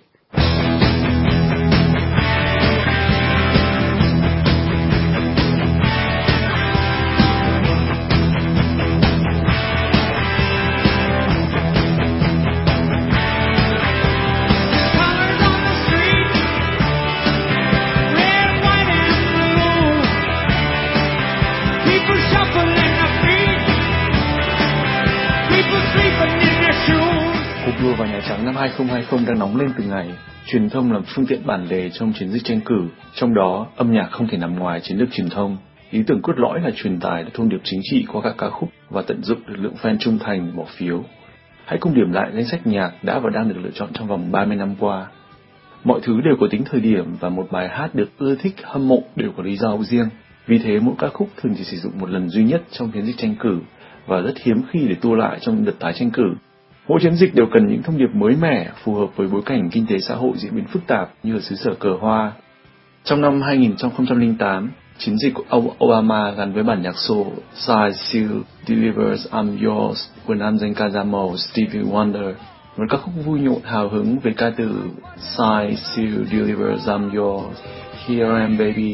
Đua vào Nhà Trắng năm 2020 đang nóng lên từng ngày. Truyền thông làm phương tiện bản đề trong chiến dịch tranh cử, trong đó âm nhạc không thể nằm ngoài chiến lược truyền thông. Ý tưởng cốt lõi là truyền tải được thông điệp chính trị qua các ca khúc và tận dụng được lượng fan trung thành bỏ phiếu. Hãy cùng điểm lại danh sách nhạc đã và đang được lựa chọn trong vòng 30 năm qua. Mọi thứ đều có tính thời điểm và một bài hát được ưa thích, hâm mộ đều có lý do riêng. Vì thế mỗi ca khúc thường chỉ sử dụng một lần duy nhất trong chiến dịch tranh cử và rất hiếm khi để tua lại trong đợt tái tranh cử. Mỗi chiến dịch đều cần những thông điệp mới mẻ, phù hợp với bối cảnh kinh tế xã hội diễn biến phức tạp như ở xứ sở cờ hoa. Trong năm 2008, chiến dịch của Obama gắn với bản nhạc soul Cy Still Delivers I'm Yours của nam danh ca da màu Stevie Wonder. Một ca khúc vui nhộn hào hứng với ca từ Cy Still Delivers I'm Yours, Here I am baby,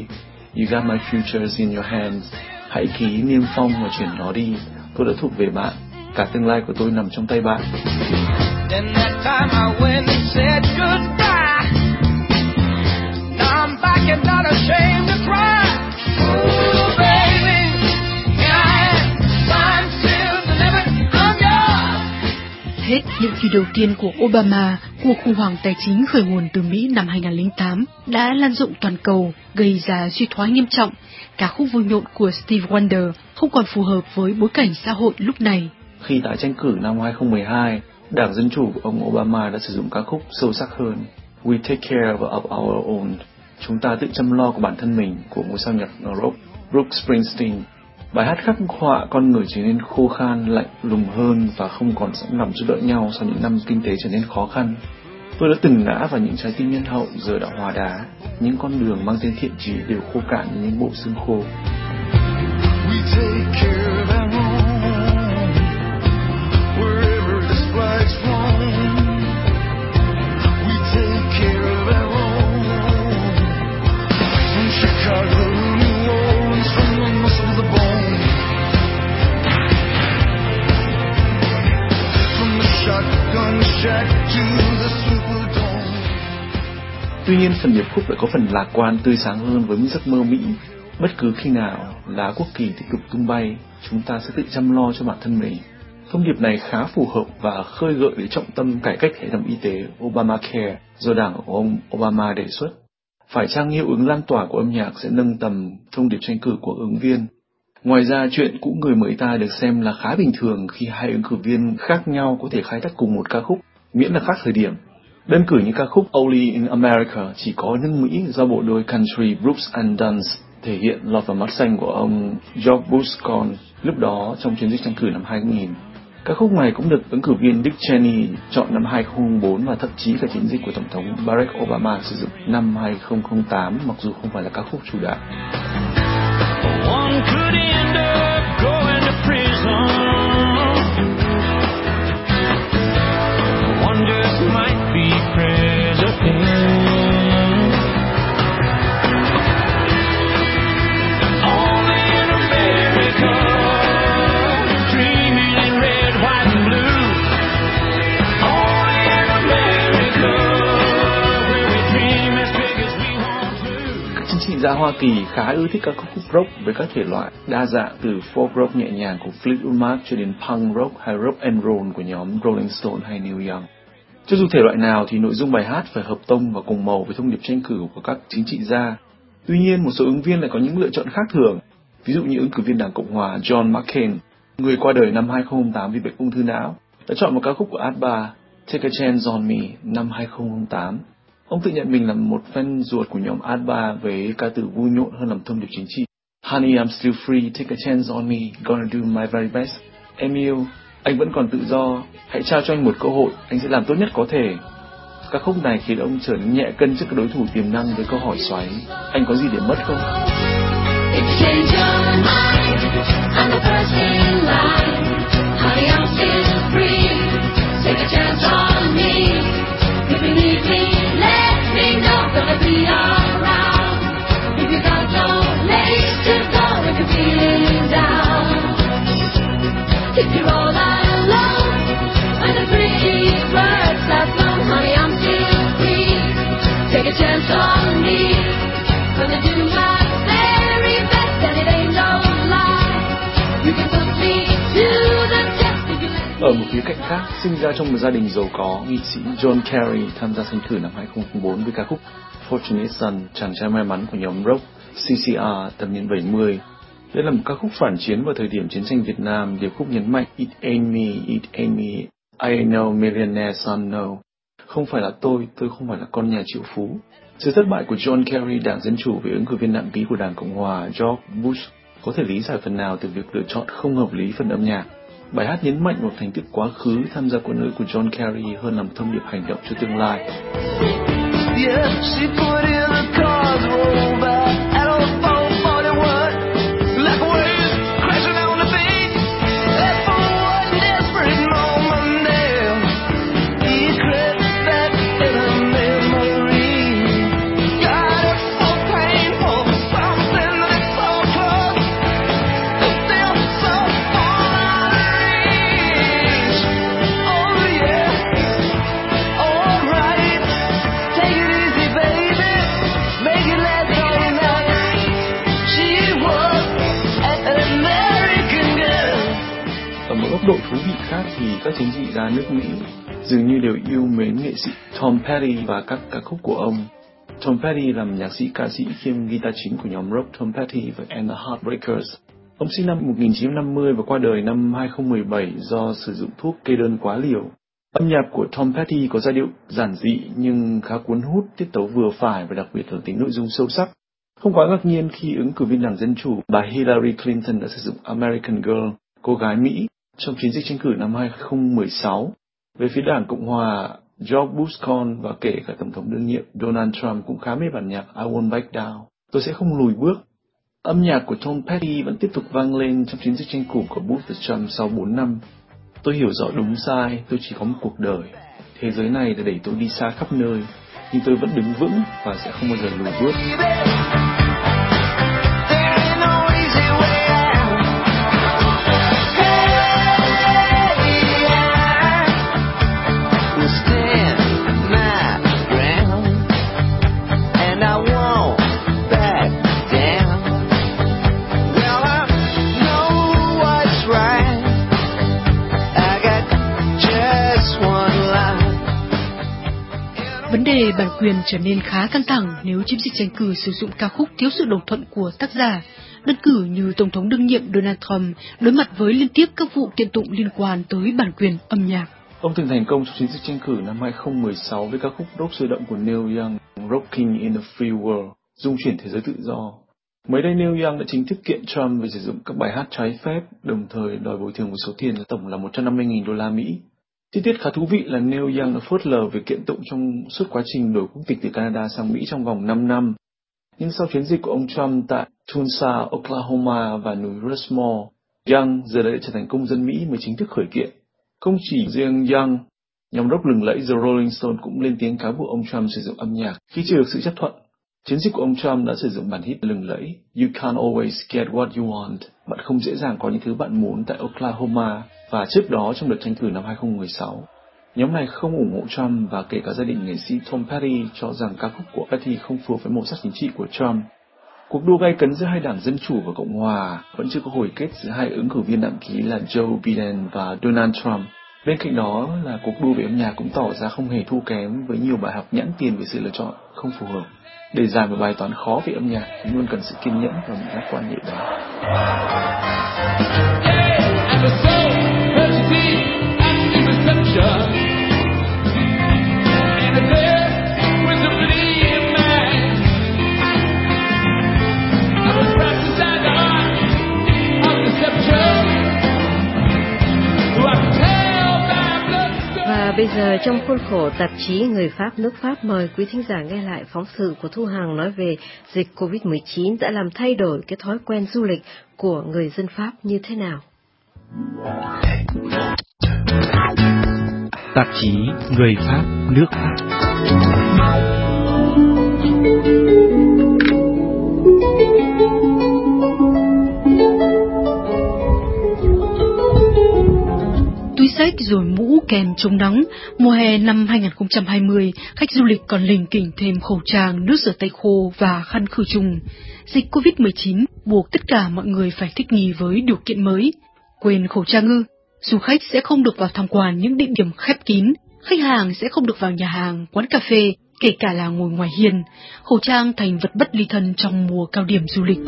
You got my futures in your hands. Hãy ký niêm phong và chuyển nó đi. Tôi đã thuộc về bạn. Cả tương lai của tôi nằm trong tay bạn. And that time I went and said goodbye. Now I'm back and not ashamed to cry. Ooh, baby, here I am. I'm still delivered, I'm yours. Hết nhiệm kỳ đầu tiên của Obama, cuộc khủng hoảng tài chính khởi nguồn từ Mỹ năm 2008 đã lan rộng toàn cầu, gây ra suy thoái nghiêm trọng. Ca khúc vui nhộn của Stevie Wonder không còn phù hợp với bối cảnh xã hội lúc này. Khi tái tranh cử năm 2012, Đảng Dân Chủ của ông Obama đã sử dụng ca khúc sâu sắc hơn We Take Care of Our Own, chúng ta tự chăm lo của bản thân mình, của ngôi sao nhạc rock Bruce Springsteen. Bài hát khắc họa con người trở nên khô khan, lạnh lùng hơn và không còn sẵn lòng giúp đỡ nhau sau những năm kinh tế trở nên khó khăn. Tôi đã từng ngã vào những trái tim nhân hậu, giờ đã hóa đá. Những con đường mang tên thiện chí đều khô cạn như những bộ xương khô. We take care of our own, wherever this flag's flown. We take care of our own, from Chicago to New Orleans, from the muscle to the bone, from the shotgun shack to the Superdome. Tuy nhiên, phần điệp khúc lại có phần lạc quan, tươi sáng hơn với những giấc mơ Mỹ. Bất cứ khi nào lá quốc kỳ tiếp tục tung bay, chúng ta sẽ tự chăm lo cho bản thân mình. Thông điệp này khá phù hợp và khơi gợi đến trọng tâm cải cách hệ thống y tế Obamacare do đảng của ông Obama đề xuất. Phải chăng hiệu ứng lan tỏa của âm nhạc sẽ nâng tầm thông điệp tranh cử của ứng viên? Ngoài ra, chuyện cũ người mới tai được xem là khá bình thường khi hai ứng cử viên khác nhau có thể khai thác cùng một ca khúc, miễn là khác thời điểm. Đơn cử như ca khúc Only in America chỉ có nước Mỹ do bộ đôi country Brooks and Dunn thể hiện lọt vào mắt xanh của ông George Bush con lúc đó trong chiến dịch tranh cử năm 2000. Ca khúc này cũng được ứng cử viên Dick Cheney chọn năm 2004 và thậm chí cả chiến dịch của Tổng thống Barack Obama sử dụng năm 2008 mặc dù không phải là ca khúc chủ đạo. Gia Hoa Kỳ khá ưa thích các khúc rock với các thể loại đa dạng từ folk rock nhẹ nhàng của Fleetwood Mac cho đến punk rock hay rock and roll của nhóm Rolling Stone hay Neil Young. Cho dù thể loại nào thì nội dung bài hát phải hợp tông và cùng màu với thông điệp tranh cử của các chính trị gia. Tuy nhiên, một số ứng viên lại có những lựa chọn khác thường. Ví dụ như ứng cử viên Đảng Cộng hòa John McCain, người qua đời năm 2008 vì bệnh ung thư não, đã chọn một ca khúc của ABBA, Take a Chance on Me năm 2008. Ông tự nhận mình là một fan ruột của nhóm ABBA với ca từ vui nhộn hơn làm thông điệp chính trị. Honey, I'm still free, take a chance on me, gonna do my very best. Em yêu, anh vẫn còn tự do, hãy trao cho anh một cơ hội, anh sẽ làm tốt nhất có thể. Ca khúc này khiến ông trở nên nhẹ cân trước các đối thủ tiềm năng với câu hỏi xoáy, anh có gì để mất không? Ở một khía cạnh khác, sinh ra trong một gia đình giàu có, nghị sĩ John Kerry tham gia tranh cử năm 2004 với ca khúc Fortunate Son, chàng trai may mắn của nhóm rock CCR thập niên 70. Đây là một ca khúc phản chiến vào thời điểm chiến tranh Việt Nam, điệp khúc nhấn mạnh It ain't me, I ain't no millionaire son, no. Không phải là tôi không phải là con nhà triệu phú. Sự thất bại của John Kerry, Đảng Dân Chủ với ứng cử viên nặng ký của Đảng Cộng hòa George Bush có thể lý giải phần nào từ việc lựa chọn không hợp lý phần âm nhạc. Bài hát nhấn mạnh một thành tích quá khứ tham gia quân đội của John Kerry hơn làm thông điệp hành động cho tương lai. thì các chính trị gia nước Mỹ dường như đều yêu mến nghệ sĩ Tom Petty và các ca khúc của ông. Tom Petty là nhạc sĩ, ca sĩ kiêm guitar chính của nhóm rock Tom Petty và And the Heartbreakers. Ông sinh năm 1950 và qua đời năm 2017 do sử dụng thuốc kê đơn quá liều. Âm nhạc của Tom Petty có giai điệu giản dị nhưng khá cuốn hút, tiết tấu vừa phải và đặc biệt là tính nội dung sâu sắc. Không quá ngạc nhiên khi ứng cử viên Đảng Dân Chủ bà Hillary Clinton đã sử dụng American Girl, cô gái Mỹ, trong chiến dịch tranh cử năm 2016. Về phía Đảng Cộng Hòa, George Bush con và kể cả Tổng thống đương nhiệm Donald Trump cũng khá mê bản nhạc I Won't Back Down, tôi sẽ không lùi bước. Âm nhạc của Tom Petty vẫn tiếp tục vang lên trong chiến dịch tranh cử của Bush và Trump sau 4 năm. Tôi hiểu rõ đúng sai, tôi chỉ có một cuộc đời. Thế giới này đã đẩy tôi đi xa khắp nơi, nhưng tôi vẫn đứng vững và sẽ không bao giờ lùi bước. Vấn đề bản quyền trở nên khá căng thẳng nếu chiến dịch tranh cử sử dụng ca khúc thiếu sự đồng thuận của tác giả. Đơn cử như Tổng thống đương nhiệm Donald Trump đối mặt với liên tiếp các vụ kiện tụng liên quan tới bản quyền âm nhạc. Ông từng thành công trong chiến dịch tranh cử năm 2016 với ca khúc rock sôi động của Neil Young, Rocking in a Free World, dung chuyển thế giới tự do. Mới đây Neil Young đã chính thức kiện Trump vì sử dụng các bài hát trái phép, đồng thời đòi bồi thường một số tiền tổng là 150.000 đô la Mỹ. Chi tiết khá thú vị là Neil Young đã phớt lờ việc kiện tụng trong suốt quá trình đổi quốc tịch từ Canada sang Mỹ trong vòng 5 năm. Nhưng sau chiến dịch của ông Trump tại Tulsa, Oklahoma và núi Rushmore, Young giờ đã trở thành công dân Mỹ mới chính thức khởi kiện. Không chỉ riêng Young, nhóm rock lừng lẫy The Rolling Stones cũng lên tiếng cáo buộc ông Trump sử dụng âm nhạc khi chưa được sự chấp thuận. Chiến dịch của ông Trump đã sử dụng bản hit lừng lẫy You Can't Always Get What You Want, bạn không dễ dàng có những thứ bạn muốn tại Oklahoma, và trước đó trong đợt tranh cử năm 2016. Nhóm này không ủng hộ Trump và kể cả gia đình nghệ sĩ Tom Petty cho rằng ca khúc của Petty không phù hợp với màu sắc chính trị của Trump. Cuộc đua gay cấn giữa hai đảng Dân Chủ và Cộng Hòa vẫn chưa có hồi kết giữa hai ứng cử viên đặng ký là Joe Biden và Donald Trump. Bên cạnh đó là cuộc đua về âm nhạc cũng tỏ ra không hề thua kém với nhiều bài học nhãn tiền về sự lựa chọn không phù hợp. Để giải một bài toán khó về âm nhạc luôn cần sự kiên nhẫn và một giác quan nhạy bén. Và bây giờ trong khuôn khổ tạp chí Người Pháp nước Pháp mời quý thính giả nghe lại phóng sự của Thu Hằng nói về dịch Covid-19 đã làm thay đổi cái thói quen du lịch của người dân Pháp như thế nào. Tạp chí Người Pháp nước Pháp. Túi xách rồi mũ kèm chống nắng, mùa hè năm 2020, khách du lịch còn lỉnh kỉnh thêm khẩu trang, nước rửa tay khô và khăn khử trùng. Dịch Covid-19 buộc tất cả mọi người phải thích nghi với điều kiện mới. Quên khẩu trang ư? Du khách sẽ không được vào tham quan những địa điểm khép kín, khách hàng sẽ không được vào nhà hàng, quán cà phê, kể cả là ngồi ngoài hiên. Khẩu trang thành vật bất ly thân trong mùa cao điểm du lịch.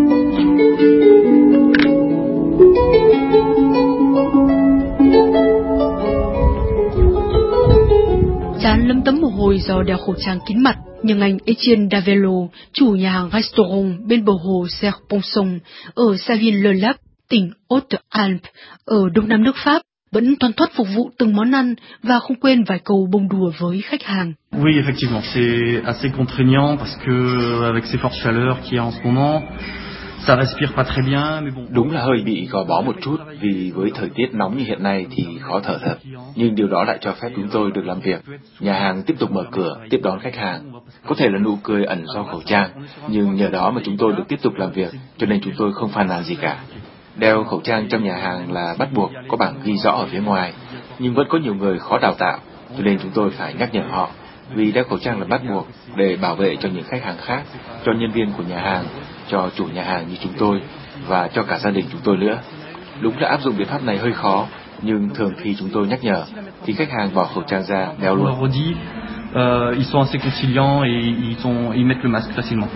Trán lấm tấm mồ hôi do đeo khẩu trang kín mặt, nhưng anh Etienne Davelo, chủ nhà hàng restaurant bên bờ hồ Serponçon ở Savine-le-Lac, tỉnh Haute-Alpes, ở đông nam nước Pháp, vẫn toan thoát phục vụ từng món ăn và không quên vài câu bông đùa với khách hàng. Oui, effectivement, c'est assez contraignant parce que avec ces fortes chaleurs qu'il y a en ce moment, ça respire pas très bien, mais bon. Đúng là hơi bị gò bó một chút vì với thời tiết nóng như hiện nay thì khó thở thật. Nhưng điều đó lại cho phép chúng tôi được làm việc. Nhà hàng tiếp tục mở cửa, tiếp đón khách hàng. Có thể là nụ cười ẩn do khẩu trang, nhưng nhờ đó mà chúng tôi được tiếp tục làm việc, cho nên chúng tôi không phàn nàn gì cả. Đeo khẩu trang trong nhà hàng là bắt buộc, có bảng ghi rõ ở phía ngoài, nhưng vẫn có nhiều người khó đào tạo, cho nên chúng tôi phải nhắc nhở họ. Vì đeo khẩu trang là bắt buộc để bảo vệ cho những khách hàng khác, cho nhân viên của nhà hàng, cho chủ nhà hàng như chúng tôi và cho cả gia đình chúng tôi nữa. Đúng là áp dụng biện pháp này hơi khó, nhưng thường khi chúng tôi nhắc nhở thì khách hàng bỏ khẩu trang ra đeo luôn. Ils sont assez conciliants et ils mettent le masque facilement.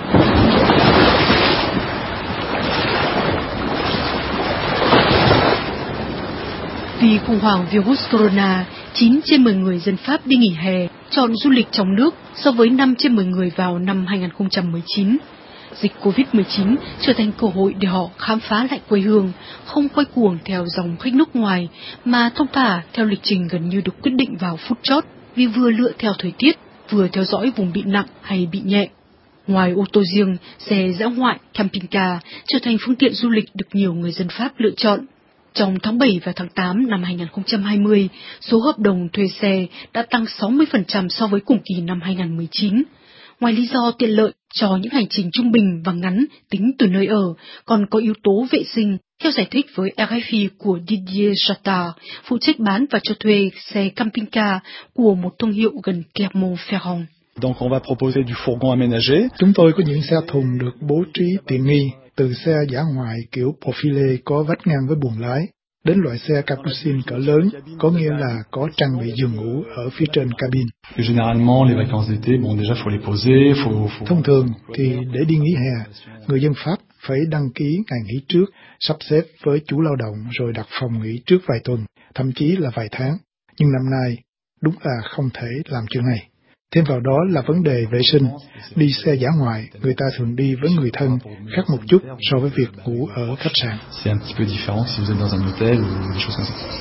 Vì khủng hoảng virus corona, 9 trên 10 người dân Pháp đi nghỉ hè, chọn du lịch trong nước so với 5 trên 10 người vào năm 2019. Dịch Covid-19 trở thành cơ hội để họ khám phá lại quê hương, không quay cuồng theo dòng khách nước ngoài, mà thong thả theo lịch trình gần như được quyết định vào phút chót, vì vừa lựa theo thời tiết, vừa theo dõi vùng bị nặng hay bị nhẹ. Ngoài ô tô riêng, xe dã ngoại, camping car trở thành phương tiện du lịch được nhiều người dân Pháp lựa chọn. Trong tháng 7 và tháng 8 năm 2020, số hợp đồng thuê xe đã tăng 60% so với cùng kỳ năm 2019. Ngoài lý do tiện lợi cho những hành trình trung bình và ngắn tính từ nơi ở, còn có yếu tố vệ sinh, theo giải thích với RFI của Didier Chattard, phụ trách bán và cho thuê xe camping car của một thương hiệu gần Clermont-Ferrand. Donc on va proposer du fourgon aménagé. Chúng tôi có những xe thùng được bố trí tiện nghi, từ xe dã ngoại kiểu profilé có vách ngang với buồng lái, đến loại xe capucine cỡ lớn, có nghĩa là có trang bị giường ngủ ở phía trên cabin. Généralement, les vacances d'été, bon déjà faut les poser, faut. Thông thường thì để đi nghỉ hè, người dân Pháp phải đăng ký ngày nghỉ trước, sắp xếp với chủ lao động rồi đặt phòng nghỉ trước vài tuần, thậm chí là vài tháng. Nhưng năm nay đúng là không thể làm chuyện này. Thêm vào đó là vấn đề vệ sinh. Đi xe dã ngoại, người ta thường đi với người thân, khác một chút so với việc ngủ ở khách sạn. C'est un petit peu différent si vous êtes dans un hôtel ou des choses comme ça.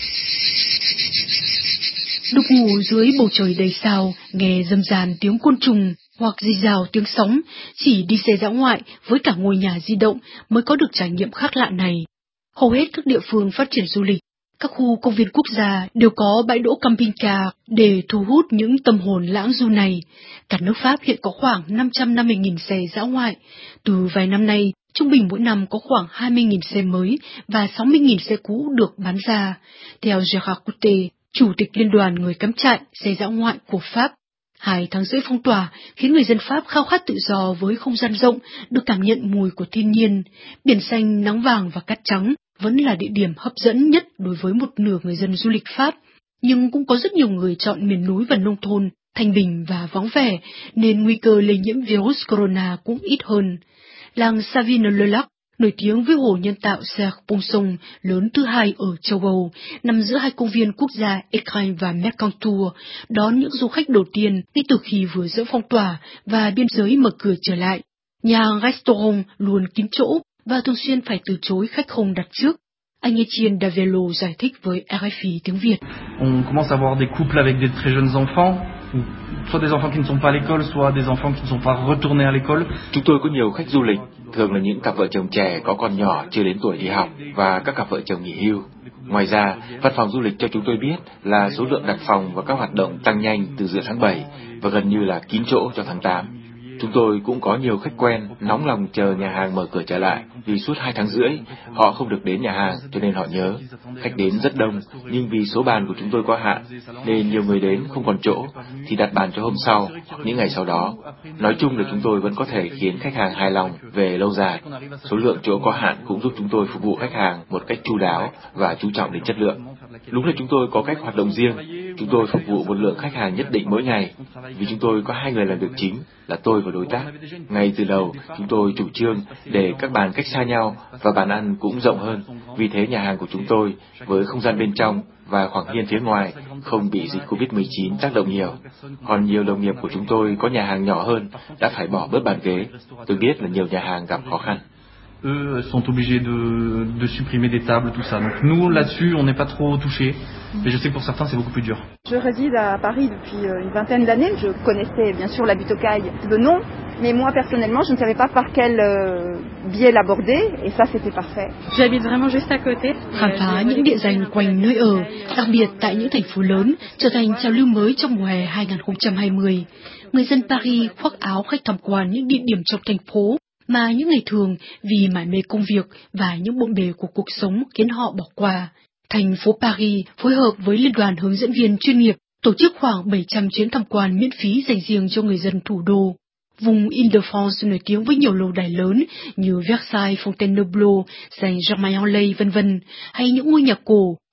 Được ngủ dưới bầu trời đầy sao, nghe râm ran tiếng côn trùng hoặc rì rào tiếng sóng, chỉ đi xe dã ngoại với cả ngôi nhà di động mới có được trải nghiệm khác lạ này. Hầu hết các địa phương phát triển du lịch, các khu công viên quốc gia đều có bãi đỗ camping car để thu hút những tâm hồn lãng du này. Cả nước Pháp hiện có khoảng 550.000 xe dã ngoại. Từ vài năm nay, trung bình mỗi năm có khoảng 20.000 xe mới và 60.000 xe cũ được bán ra. Theo Gérard Coutet, Chủ tịch Liên đoàn Người cắm trại xe dã ngoại của Pháp, 2 tháng rưỡi phong tỏa khiến người dân Pháp khao khát tự do với không gian rộng, được cảm nhận mùi của thiên nhiên. Biển xanh, nắng vàng và cát trắng vẫn là địa điểm hấp dẫn nhất đối với một nửa người dân du lịch Pháp, nhưng cũng có rất nhiều người chọn miền núi và nông thôn, thanh bình và vắng vẻ, nên nguy cơ lây nhiễm virus corona cũng ít hơn. Làng Savines-le-Lac, nổi tiếng với hồ nhân tạo Serre-Ponçon lớn thứ 2 ở châu Âu, nằm giữa 2 công viên quốc gia Écrins và Mercantour, đón những du khách đầu tiên ngay từ khi vừa dỡ phong tỏa và biên giới mở cửa trở lại. Nhà hàng restaurant luôn kín chỗ và thường xuyên phải từ chối khách không đặt trước. Anh Etienne Davelo giải thích với RFI tiếng Việt. On commence à avoir des couples avec des très jeunes enfants, soit des enfants qui ne sont pas à l'école, soit des enfants qui ne sont pas retournés à l'école. Chúng tôi có nhiều khách du lịch, thường là những cặp vợ chồng trẻ có con nhỏ chưa đến tuổi đi học và các cặp vợ chồng nghỉ hưu. Ngoài ra, văn phòng du lịch cho chúng tôi biết là số lượng đặt phòng và các hoạt động tăng nhanh từ giữa tháng 7 và gần như là kín chỗ cho tháng 8. Chúng tôi cũng có nhiều khách quen nóng lòng chờ nhà hàng mở cửa trở lại vì suốt 2 tháng rưỡi họ không được đến nhà hàng cho nên họ nhớ. Khách đến rất đông nhưng vì số bàn của chúng tôi có hạn nên nhiều người đến không còn chỗ thì đặt bàn cho hôm sau hoặc những ngày sau đó. Nói chung là chúng tôi vẫn có thể khiến khách hàng hài lòng về lâu dài. Số lượng chỗ có hạn cũng giúp chúng tôi phục vụ khách hàng một cách chu đáo và chú trọng đến chất lượng. Đúng là chúng tôi có cách hoạt động riêng. Chúng tôi phục vụ một lượng khách hàng nhất định mỗi ngày vì chúng tôi có 2 người làm việc chính là tôi và đối tác. Ngay từ đầu, chúng tôi chủ trương để các bàn cách xa nhau và bàn ăn cũng rộng hơn. Vì thế nhà hàng của chúng tôi với không gian bên trong và khoảng hiên phía ngoài không bị dịch Covid-19 tác động nhiều. Còn nhiều đồng nghiệp của chúng tôi có nhà hàng nhỏ hơn đã phải bỏ bớt bàn ghế. Tôi biết là nhiều nhà hàng gặp khó khăn. Eux sont obligés de supprimer des tables, tout ça. Donc nous, là-dessus, on n'est pas trop touchés. Mais je sais que pour certains, c'est beaucoup plus dur. Je réside à Paris depuis une vingtaine d'années. Je connaissais bien sûr la butte aux Cailles de nom, mais moi personnellement, je ne savais pas par quel biais l'aborder, et ça, c'était parfait. J'habite vraiment juste à côté. Khám phá những địa danh quanh nơi ở, đặc biệt tại những thành phố lớn, trở thành trào lưu mới trong mùa hè 2020. Người dân Paris khoác áo khách tham quan những địa điểm trong thành phố mà những ngày thường vì mải mê công việc và những bộn bề của cuộc sống khiến họ bỏ qua. Thành phố Paris phối hợp với Liên đoàn hướng dẫn viên chuyên nghiệp tổ chức khoảng 700 chuyến tham quan miễn phí dành riêng cho người dân thủ đô. Vùng Île-de-France nổi tiếng với nhiều lâu đài lớn như Versailles, Fontainebleau, Saint-Germain-en-Laye, v.v. hay những ngôi nhà cổ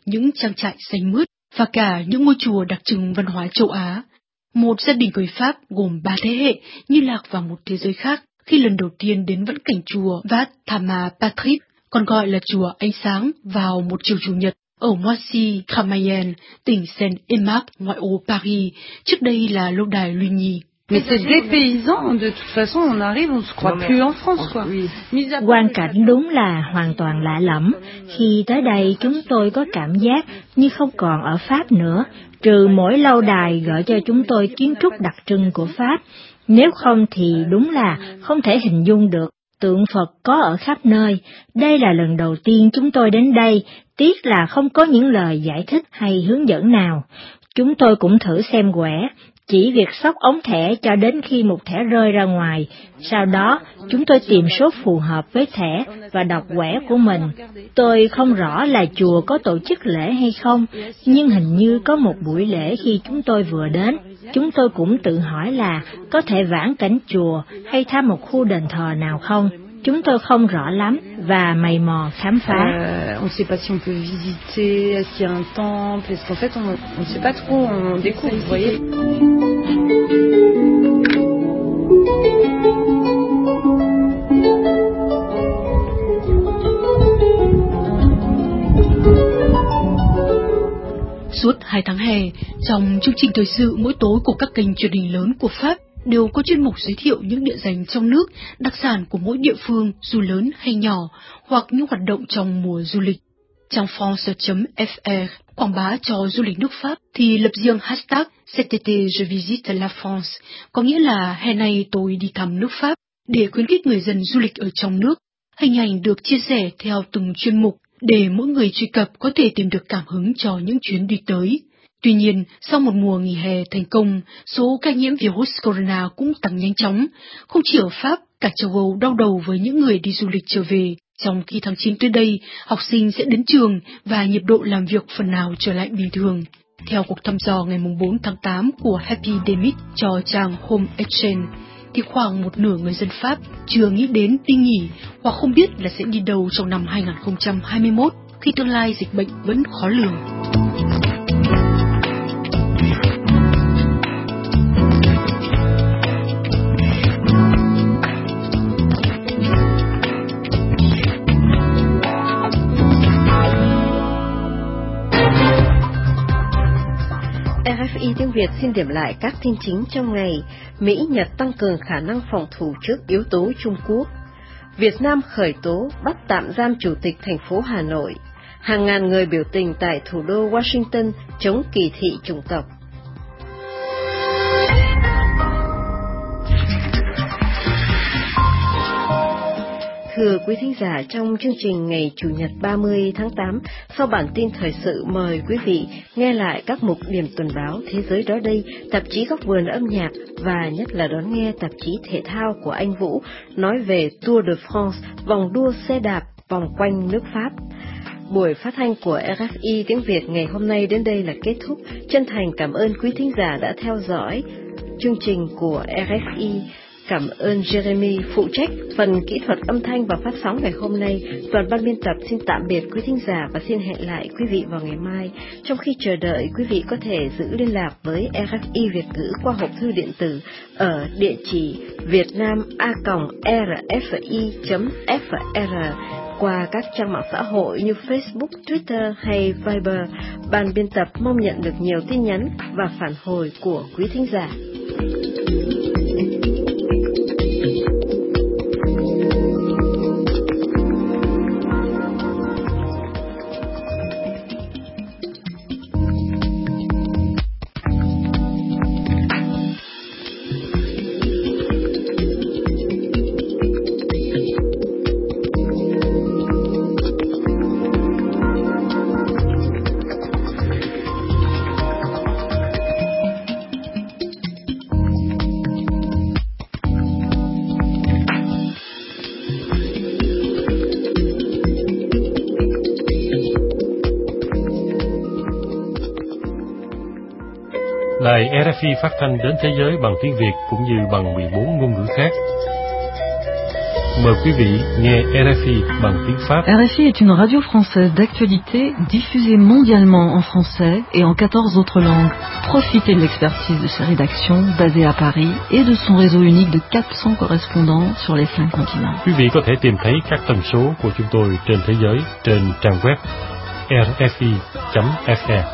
những trang trại xanh mướt và cả những ngôi chùa đặc trưng văn hóa châu Á. Một gia đình người Pháp gồm 3 thế hệ như lạc vào một thế giới khác khi lần đầu tiên đến vãn cảnh chùa Wat Thama Patrick, còn gọi là chùa Ánh Sáng, vào một chiều Chủ nhật ở Moissy-Cramayel, tỉnh Seine-et-Marne, ngoại ô Paris. Trước đây là lâu đài Lugny. Mais c'est dépaysant, de toute façon, on arrive, on se croit plus en France, quoi. Quang cảnh đúng là hoàn toàn lạ lẫm. Khi tới đây chúng tôi có cảm giác như không còn ở Pháp nữa, trừ mỗi lâu đài gợi cho chúng tôi kiến trúc đặc trưng của Pháp. Nếu không thì đúng là không thể hình dung được. Tượng Phật có ở khắp nơi. Đây là lần đầu tiên chúng tôi đến đây, tiếc là không có những lời giải thích hay hướng dẫn nào. Chúng tôi cũng thử xem quẻ, chỉ việc xốc ống thẻ cho đến khi một thẻ rơi ra ngoài. Sau đó, chúng tôi tìm số phù hợp với thẻ và đọc quẻ của mình. Tôi không rõ là chùa có tổ chức lễ hay không, nhưng hình như có một buổi lễ khi chúng tôi vừa đến. Chúng tôi cũng tự hỏi là có thể vãn cảnh chùa hay thăm một khu đền thờ nào không. Chúng tôi không rõ lắm và mày mò khám phá. On ne sait pas si on peut visiter, est-ce qu'il y a un temple, est-ce qu'en fait on ne sait pas trop, on découvre, vous voyez. Suốt 2 tháng hè, trong chương trình thời sự mỗi tối của các kênh truyền hình lớn của Pháp, đều có chuyên mục giới thiệu những địa danh trong nước, đặc sản của mỗi địa phương, dù lớn hay nhỏ, hoặc những hoạt động trong mùa du lịch. Trang France.fr quảng bá cho du lịch nước Pháp thì lập riêng hashtag cet été je visite la France, có nghĩa là hè này tôi đi thăm nước Pháp, để khuyến khích người dân du lịch ở trong nước. Hình ảnh được chia sẻ theo từng chuyên mục để mỗi người truy cập có thể tìm được cảm hứng cho những chuyến đi tới. Tuy nhiên, sau một mùa nghỉ hè thành công, số ca nhiễm virus corona cũng tăng nhanh chóng. Không chỉ ở Pháp, cả châu Âu đau đầu với những người đi du lịch trở về. Trong khi tháng 9 tới đây, học sinh sẽ đến trường và nhịp độ làm việc phần nào trở lại bình thường. Theo cuộc thăm dò ngày 4 tháng 8 của Happydemic cho trang Home Exchange, thì khoảng một nửa người dân Pháp chưa nghĩ đến đi nghỉ hoặc không biết là sẽ đi đâu trong năm 2021 khi tương lai dịch bệnh vẫn khó lường. RFI tiếng Việt xin điểm lại các tin chính trong ngày. Mỹ, Nhật tăng cường khả năng phòng thủ trước yếu tố Trung Quốc. Việt Nam khởi tố bắt tạm giam Chủ tịch thành phố Hà Nội. Hàng ngàn người biểu tình tại thủ đô Washington chống kỳ thị chủng tộc. Thưa quý thính giả, trong chương trình ngày Chủ nhật 30 tháng 8, sau bản tin thời sự mời quý vị nghe lại các mục điểm tuần báo Thế giới đó đây, tạp chí Góc vườn âm nhạc và nhất là đón nghe tạp chí thể thao của anh Vũ nói về Tour de France, vòng đua xe đạp vòng quanh nước Pháp. Buổi phát thanh của RFI tiếng Việt ngày hôm nay đến đây là kết thúc. Chân thành cảm ơn quý thính giả đã theo dõi chương trình của RFI. Cảm ơn Jeremy phụ trách phần kỹ thuật âm thanh và phát sóng ngày hôm nay. Toàn ban biên tập xin tạm biệt quý thính giả và xin hẹn lại quý vị vào ngày mai. Trong khi chờ đợi, quý vị có thể giữ liên lạc với RFI Việt ngữ qua hộp thư điện tử ở địa chỉ vietnam@rfi.fr, qua các trang mạng xã hội như Facebook, Twitter hay Viber. Ban biên tập mong nhận được nhiều tin nhắn và phản hồi của quý thính giả. Đài RFI phát thanh đến thế giới bằng tiếng Việt cũng như bằng 14 ngôn ngữ khác. mời quý vị nghe RFI bằng tiếng Pháp. RFI est une radio française d'actualité diffusée mondialement en français et en 14 autres langues. Profitez de l'expertise de ses rédactions basées à Paris et de son réseau unique de 400 correspondants sur les 5 continents. Quý vị có thể tìm thấy các tần số của chúng tôi trên thế giới trên trang web rfi.fr.